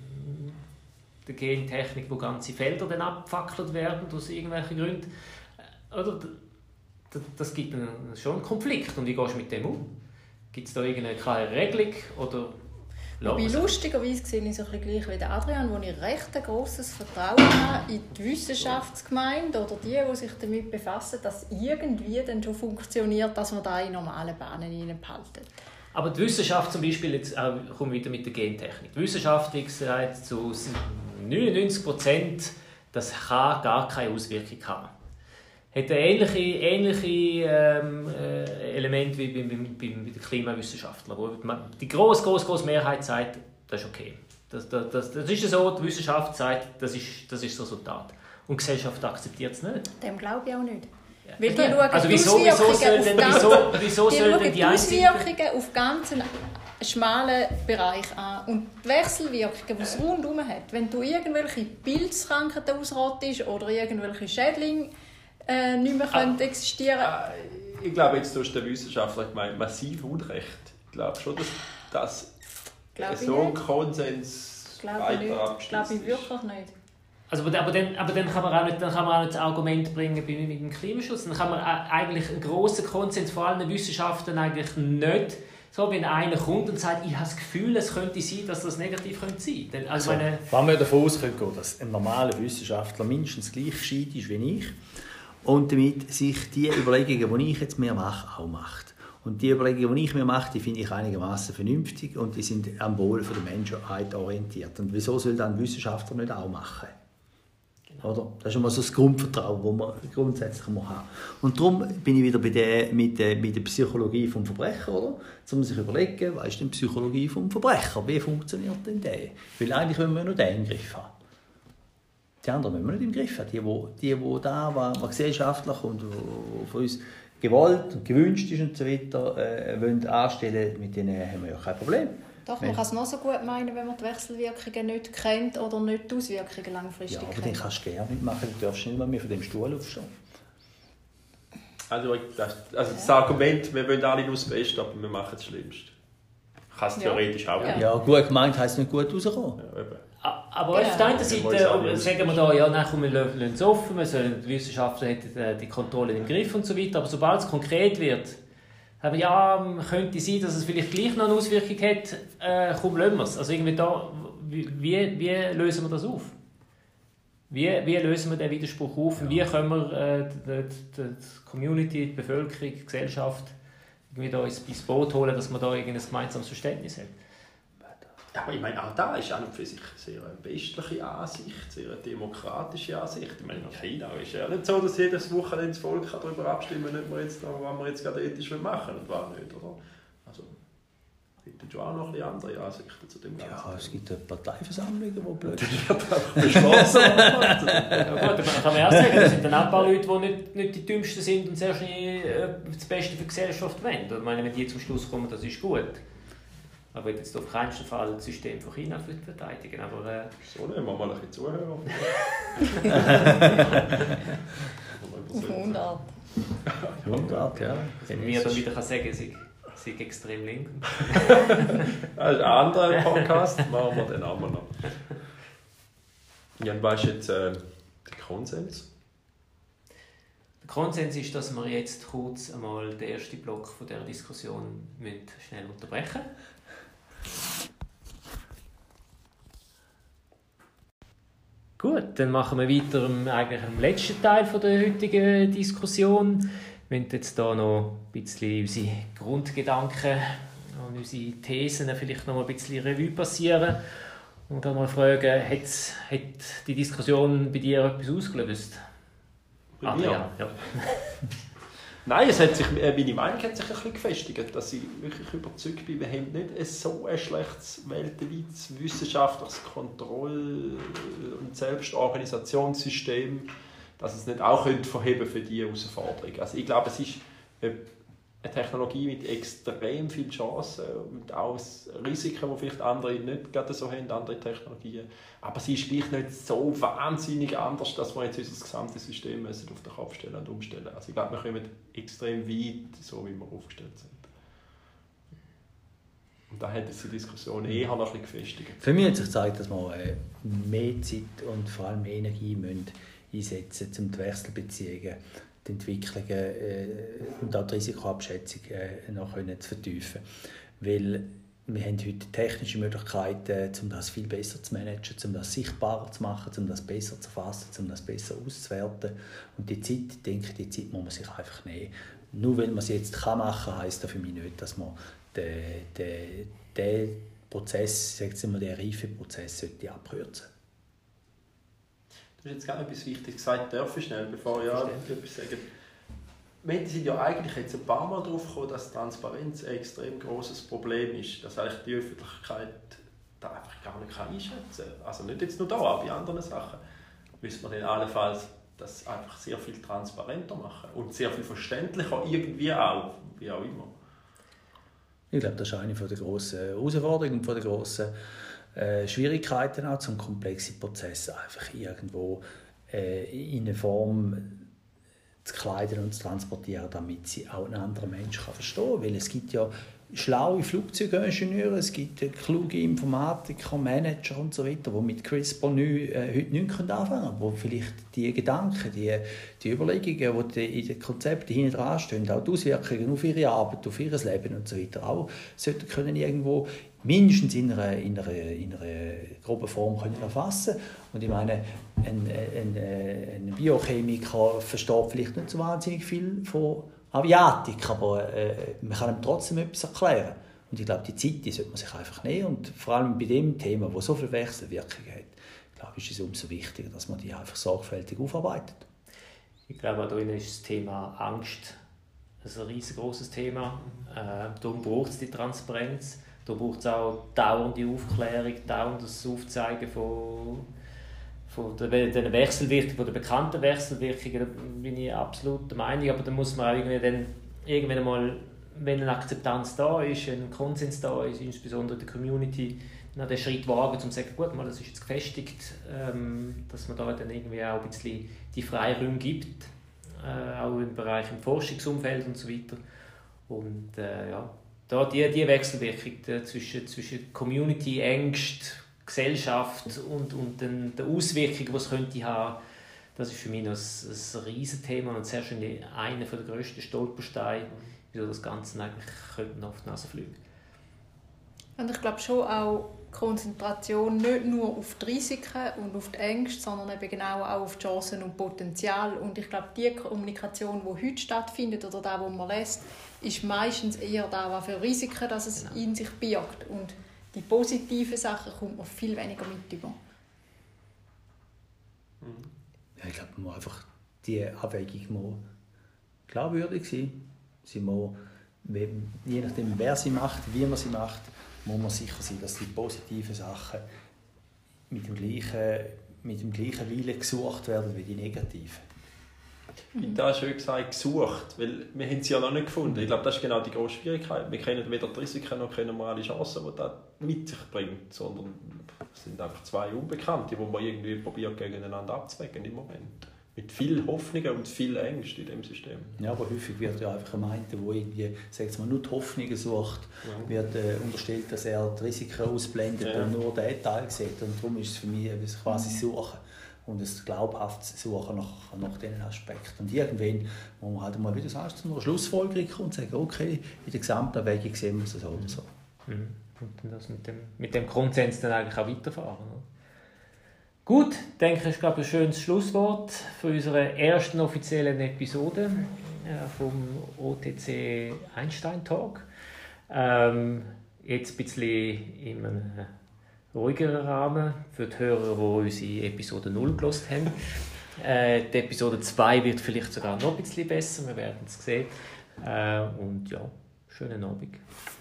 die Gentechnik, wo ganze Felder dann abgefackelt werden aus irgendwelchen Gründen? Oder, das, das gibt einen, schon einen Konflikt. Und wie gehst du mit dem um? Gibt es da irgendeine klare Regelung? Oder Wobei lustigerweise sehe ich es ein bisschen gleich wie der Adrian, wo ich recht ein grosses Vertrauen habe in die Wissenschaftsgemeinde oder die, die sich damit befassen, dass irgendwie dann schon funktioniert, dass man da in normale Bahnen hineinbehalten. Aber die Wissenschaft zum Beispiel, jetzt auch, kommen wir wieder mit der Gentechnik. Die Wissenschaft, wie gesagt, zu neunundneunzig Prozent, das kann gar keine Auswirkung haben. Hat ein ähnliche, ähnliche ähm, äh, Element wie bei, bei, bei den Klimawissenschaftlern, wo die grosse, grosse, grosse Mehrheit sagt, das ist okay. Das, das, das, das ist so, die Wissenschaft sagt, das ist das, ist das Resultat. Und die Gesellschaft akzeptiert es nicht. Dem glaube ich auch nicht. Ja. Weil die schauen also die wieso, wieso Auswirkungen soll auf denn, ganz- wieso, wieso Die soll schauen denn die die einzige... Auswirkungen auf ganz einen schmalen Bereich an. Und die Wechselwirkungen, die es rundherum hat. Wenn du irgendwelche Pilzkrankheiten ausrottest oder irgendwelche Schädlinge äh, nicht mehr Ah. können existieren Äh, Ich glaube, jetzt tust du den Wissenschaftler gemeint massiv Unrecht. Ich glaube schon, dass das Glaube ich so ein nicht. Konsens Glaube ich weiter nicht. Glaube abgeschlossen ich wirklich nicht. Also, aber, aber, dann, aber dann, kann man auch nicht, dann kann man auch nicht das Argument bringen bei, mit dem Klimaschutz. Dann kann man eigentlich einen grossen Konsens vor allen Wissenschaften eigentlich nicht, so wenn einer kommt und sagt, ich habe das Gefühl, es könnte sein, dass das negativ könnte sein könnte. Also, Also, meine, wenn wir davon ausgehen, dass ein normaler Wissenschaftler mindestens gleich gescheit ist wie ich und damit sich die Überlegungen, die ich jetzt mir mache, auch macht. Und die Überlegungen, die ich mir mache, die finde ich einigermaßen vernünftig und die sind am Wohl der Menschheit orientiert. Und wieso soll dann ein Wissenschaftler nicht auch machen? Oder? Das ist immer so das Grundvertrauen, das man grundsätzlich haben muss. Und darum bin ich wieder bei der, mit, der, mit der Psychologie des Verbrechers. Oder? Jetzt muss man sich überlegen, was ist denn die Psychologie des Verbrechers? Wie funktioniert denn der? Weil eigentlich wollen wir nur den im Griff haben. Die anderen müssen wir nicht im Griff haben. Die, die, die da, was gesellschaftlich und von uns gewollt und gewünscht ist und so weiter, äh, wollen anstellen, mit denen haben wir ja kein Problem. Doch, man kann es noch so gut meinen, wenn man die Wechselwirkungen nicht kennt oder nicht die Auswirkungen langfristig kennt. Ja, aber kennt. den kannst du gerne nicht machen. Du darfst nicht mal mehr von dem Stuhl aufstehen. Also das, also das Argument, wir wollen alle nur das Beste, aber wir machen das Schlimmste. Kann es theoretisch ja. auch Ja. ja, gut gemeint heisst nicht gut rauskommen. Ja, eben. Aber auf der einen Seite sagen wir da, ja, nein, komm, wir lassen es offen, wir sollen, die Wissenschaftler hätten die Kontrolle im Griff und so weiter, aber sobald es konkret wird, haben wir, ja, könnte sein, dass es vielleicht gleich noch eine Auswirkung hat, äh, komm, lassen wir es. Also irgendwie da, wie, wie lösen wir das auf? Wie, wie lösen wir den Widerspruch auf? Ja. Wie können wir äh, die, die, die Community, die Bevölkerung, die Gesellschaft irgendwie da ins, ins Boot holen, dass man da ein gemeinsames Verständnis hat? Ja, aber ich meine, auch da ist an und für sich sehr eine westliche Ansicht, sehr eine demokratische Ansicht. Ich meine, in China ist ja nicht so, dass jedes Wochenende das Volk darüber abstimmen kann, was wir jetzt gerade ethisch machen und was nicht, oder? Also, es gibt schon auch noch ein bisschen andere Ansichten zu dem Ganzen. Ja, es gibt Parteiversammlungen, die blöd sind. Die wird einfach beschlossen. Ja gut, dann kann man auch sagen, das sind dann auch ein paar Leute, die nicht, nicht die Dümmsten sind und sehr schnell äh, das Beste für die Gesellschaft wollen. Ich meine, wenn die zum Schluss kommen, das ist gut. Ich will jetzt auf keinen Fall das System von China verteidigen, aber... Äh... So, nehmen wir mal ein bisschen zuhören. Auf Mundart. Mundart, ja. Wenn wir dann wieder sagen kann, sei, sei extrem link. Das ist ein anderer Podcast, machen wir den auch noch. Ja, und was ist jetzt äh, der Konsens? Der Konsens ist, dass wir jetzt kurz einmal den ersten Block von dieser Diskussion schnell unterbrechen müssen. Gut, dann machen wir weiter im, eigentlich im letzten Teil von der heutigen Diskussion. Wir wollen jetzt hier noch ein bisschen unsere Grundgedanken und unsere Thesen vielleicht noch ein bisschen Revue passieren und dann mal fragen, hat, hat die Diskussion bei dir etwas ausgelöst? Bei mir? Ja. Ja. Nein, es hat sich, äh, meine Meinung hat sich ein bisschen gefestigt, dass ich wirklich überzeugt bin, wir haben nicht ein so ein schlechtes weltweites wissenschaftliches Kontroll- und Selbstorganisationssystem, dass es nicht auch verheben für diese Herausforderung. Also ich glaube, es ist eine Technologie mit extrem vielen Chancen und auch Risiken, die vielleicht andere nicht gerade so haben, andere Technologien. Aber sie ist gleich nicht so wahnsinnig anders, dass wir jetzt unser gesamtes System auf den Kopf stellen und umstellen. Also ich glaube, wir kommen extrem weit, so wie wir aufgestellt sind. Und da hat jetzt die Diskussion eher noch ein bisschen gefestigt. Für mich hat sich gezeigt, dass wir mehr Zeit und vor allem mehr Energie einsetzen müssen, um die Wechselbeziehungen, die Entwicklungen äh, und auch die Risikoabschätzung äh, noch können zu vertiefen. Weil wir haben heute technische Möglichkeiten, um das viel besser zu managen, um das sichtbarer zu machen, um das besser zu erfassen, um das besser auszuwerten. Und die Zeit, denke ich, die Zeit muss man sich einfach nehmen. Nur weil man es jetzt machen kann, heisst das für mich nicht, dass man den, den, den Prozess, sagen wir, den Reifeprozess sollte abkürzen. Du hast jetzt gerade etwas Wichtiges gesagt, darf ich schnell, bevor ich ja, etwas sage. Wir sind ja eigentlich jetzt ein paar Mal darauf gekommen, dass Transparenz ein extrem grosses Problem ist, dass eigentlich die Öffentlichkeit das einfach gar nicht einschätzen kann. Also nicht jetzt nur da, aber bei anderen Sachen müssen wir dann allenfalls das einfach sehr viel transparenter machen und sehr viel verständlicher irgendwie auch, wie auch immer. Ich glaube, das ist eine der grossen Herausforderungen und der grossen äh, Schwierigkeiten auch, zum komplexen Prozess einfach irgendwo äh, in eine Form zu kleiden und zu transportieren, damit sie auch ein anderer Mensch kann verstehen kann. Weil es gibt ja schlaue Flugzeugingenieure, es gibt kluge Informatiker, Manager und so weiter, die mit CRISPR nicht, äh, heute nichts anfangen können, wo vielleicht die Gedanken, die, die Überlegungen, die in den Konzepten hinten dran stehen, auch die Auswirkungen auf ihre Arbeit, auf ihr Leben und so weiter, auch sollten können irgendwo mindestens in einer, in einer, in einer groben Form können erfassen. Und ich meine, ein, ein, ein Biochemiker versteht vielleicht nicht so wahnsinnig viel von Aviatik, aber äh, man kann ihm trotzdem etwas erklären. Und ich glaube, die Zeit, die sollte man sich einfach nehmen. Und vor allem bei dem Thema, das so viel Wechselwirkungen hat, glaube ich, ist es umso wichtiger, dass man die einfach sorgfältig aufarbeitet. Ich glaube, da ist das Thema Angst ein riesengroßes Thema. Äh, darum braucht es die Transparenz. Da braucht es auch dauernde Aufklärung, dauerndes Aufzeigen von, von den Wechselwirkungen, von den bekannten Wechselwirkungen. Da bin ich absolut der Meinung. Aber da muss man auch irgendwie dann, irgendwann mal, wenn eine Akzeptanz da ist, ein Konsens da ist, insbesondere in der Community, noch den Schritt wagen, um zu sagen, gut, mal, das ist jetzt gefestigt, ähm, dass man da dann irgendwie auch ein bisschen die Freiräume gibt, äh, auch im Bereich im Forschungsumfeld und so weiter. Und äh, ja, da die, die Wechselwirkung die, zwischen, zwischen Community, Ängste, Gesellschaft und, und den, den Auswirkungen, die es könnte haben, das ist für mich noch ein, ein riesen Thema und sehr schön einer der grössten Stolpersteine, wieso das Ganze eigentlich könnte auf die Nase fliegen. Und ich glaube schon auch Konzentration nicht nur auf die Risiken und auf die Ängste, sondern eben genau auch auf die Chancen und Potenzial. Und ich glaube, die Kommunikation, die heute stattfindet oder da, wo man lässt, ist meistens eher da, was für Risiken dass es genau. in sich birgt. Und die positiven Sachen kommt man viel weniger mit über. Ja, ich glaube, man muss einfach die Abwägung muss glaubwürdig sein. Sie muss, je nachdem, wer sie macht, wie man sie macht, muss man sicher sein, dass die positiven Sachen mit dem gleichen, mit dem gleichen Willen gesucht werden wie die negativen. Mhm. Da schön gesagt, gesucht, weil wir haben sie ja noch nicht gefunden. Ich glaube, das ist genau die grosse Schwierigkeit. Wir kennen weder die Risiken noch kennen wir alle Chancen, die das mit sich bringt, sondern es sind einfach zwei Unbekannte, die man irgendwie probiert gegeneinander abzuwägen im Moment. Mit viel Hoffnungen und viel Ängste in diesem System. Ja, aber häufig wird ja einfach gemeint, der irgendwie, sagt man, nur die Hoffnungen sucht, ja. wird äh, unterstellt, dass er die Risiken ausblendet ja. und nur den Teil sieht. Und darum ist es für mich quasi Suchen und ein glaubhaftes Suchen nach, nach diesen Aspekten. Und irgendwann muss man halt mal, wie du sagst, zu einer Schlussfolgerung kommen und sagen, okay, in der Gesamtabwägung sehen wir es so oder so. Mhm. Und dann das mit dem, mit dem Konsens dann eigentlich auch weiterfahren. Oder? Gut, ich denke, das ist glaube ich, ein schönes Schlusswort für unsere ersten offiziellen Episode äh, vom O T C Einstein Talk. Ähm, jetzt ein bisschen in einem ruhigeren Rahmen für die Hörer, die unsere Episode null gehört haben. Äh, die Episode zwei wird vielleicht sogar noch ein bisschen besser, wir werden es sehen. Äh, und ja, schönen Abend.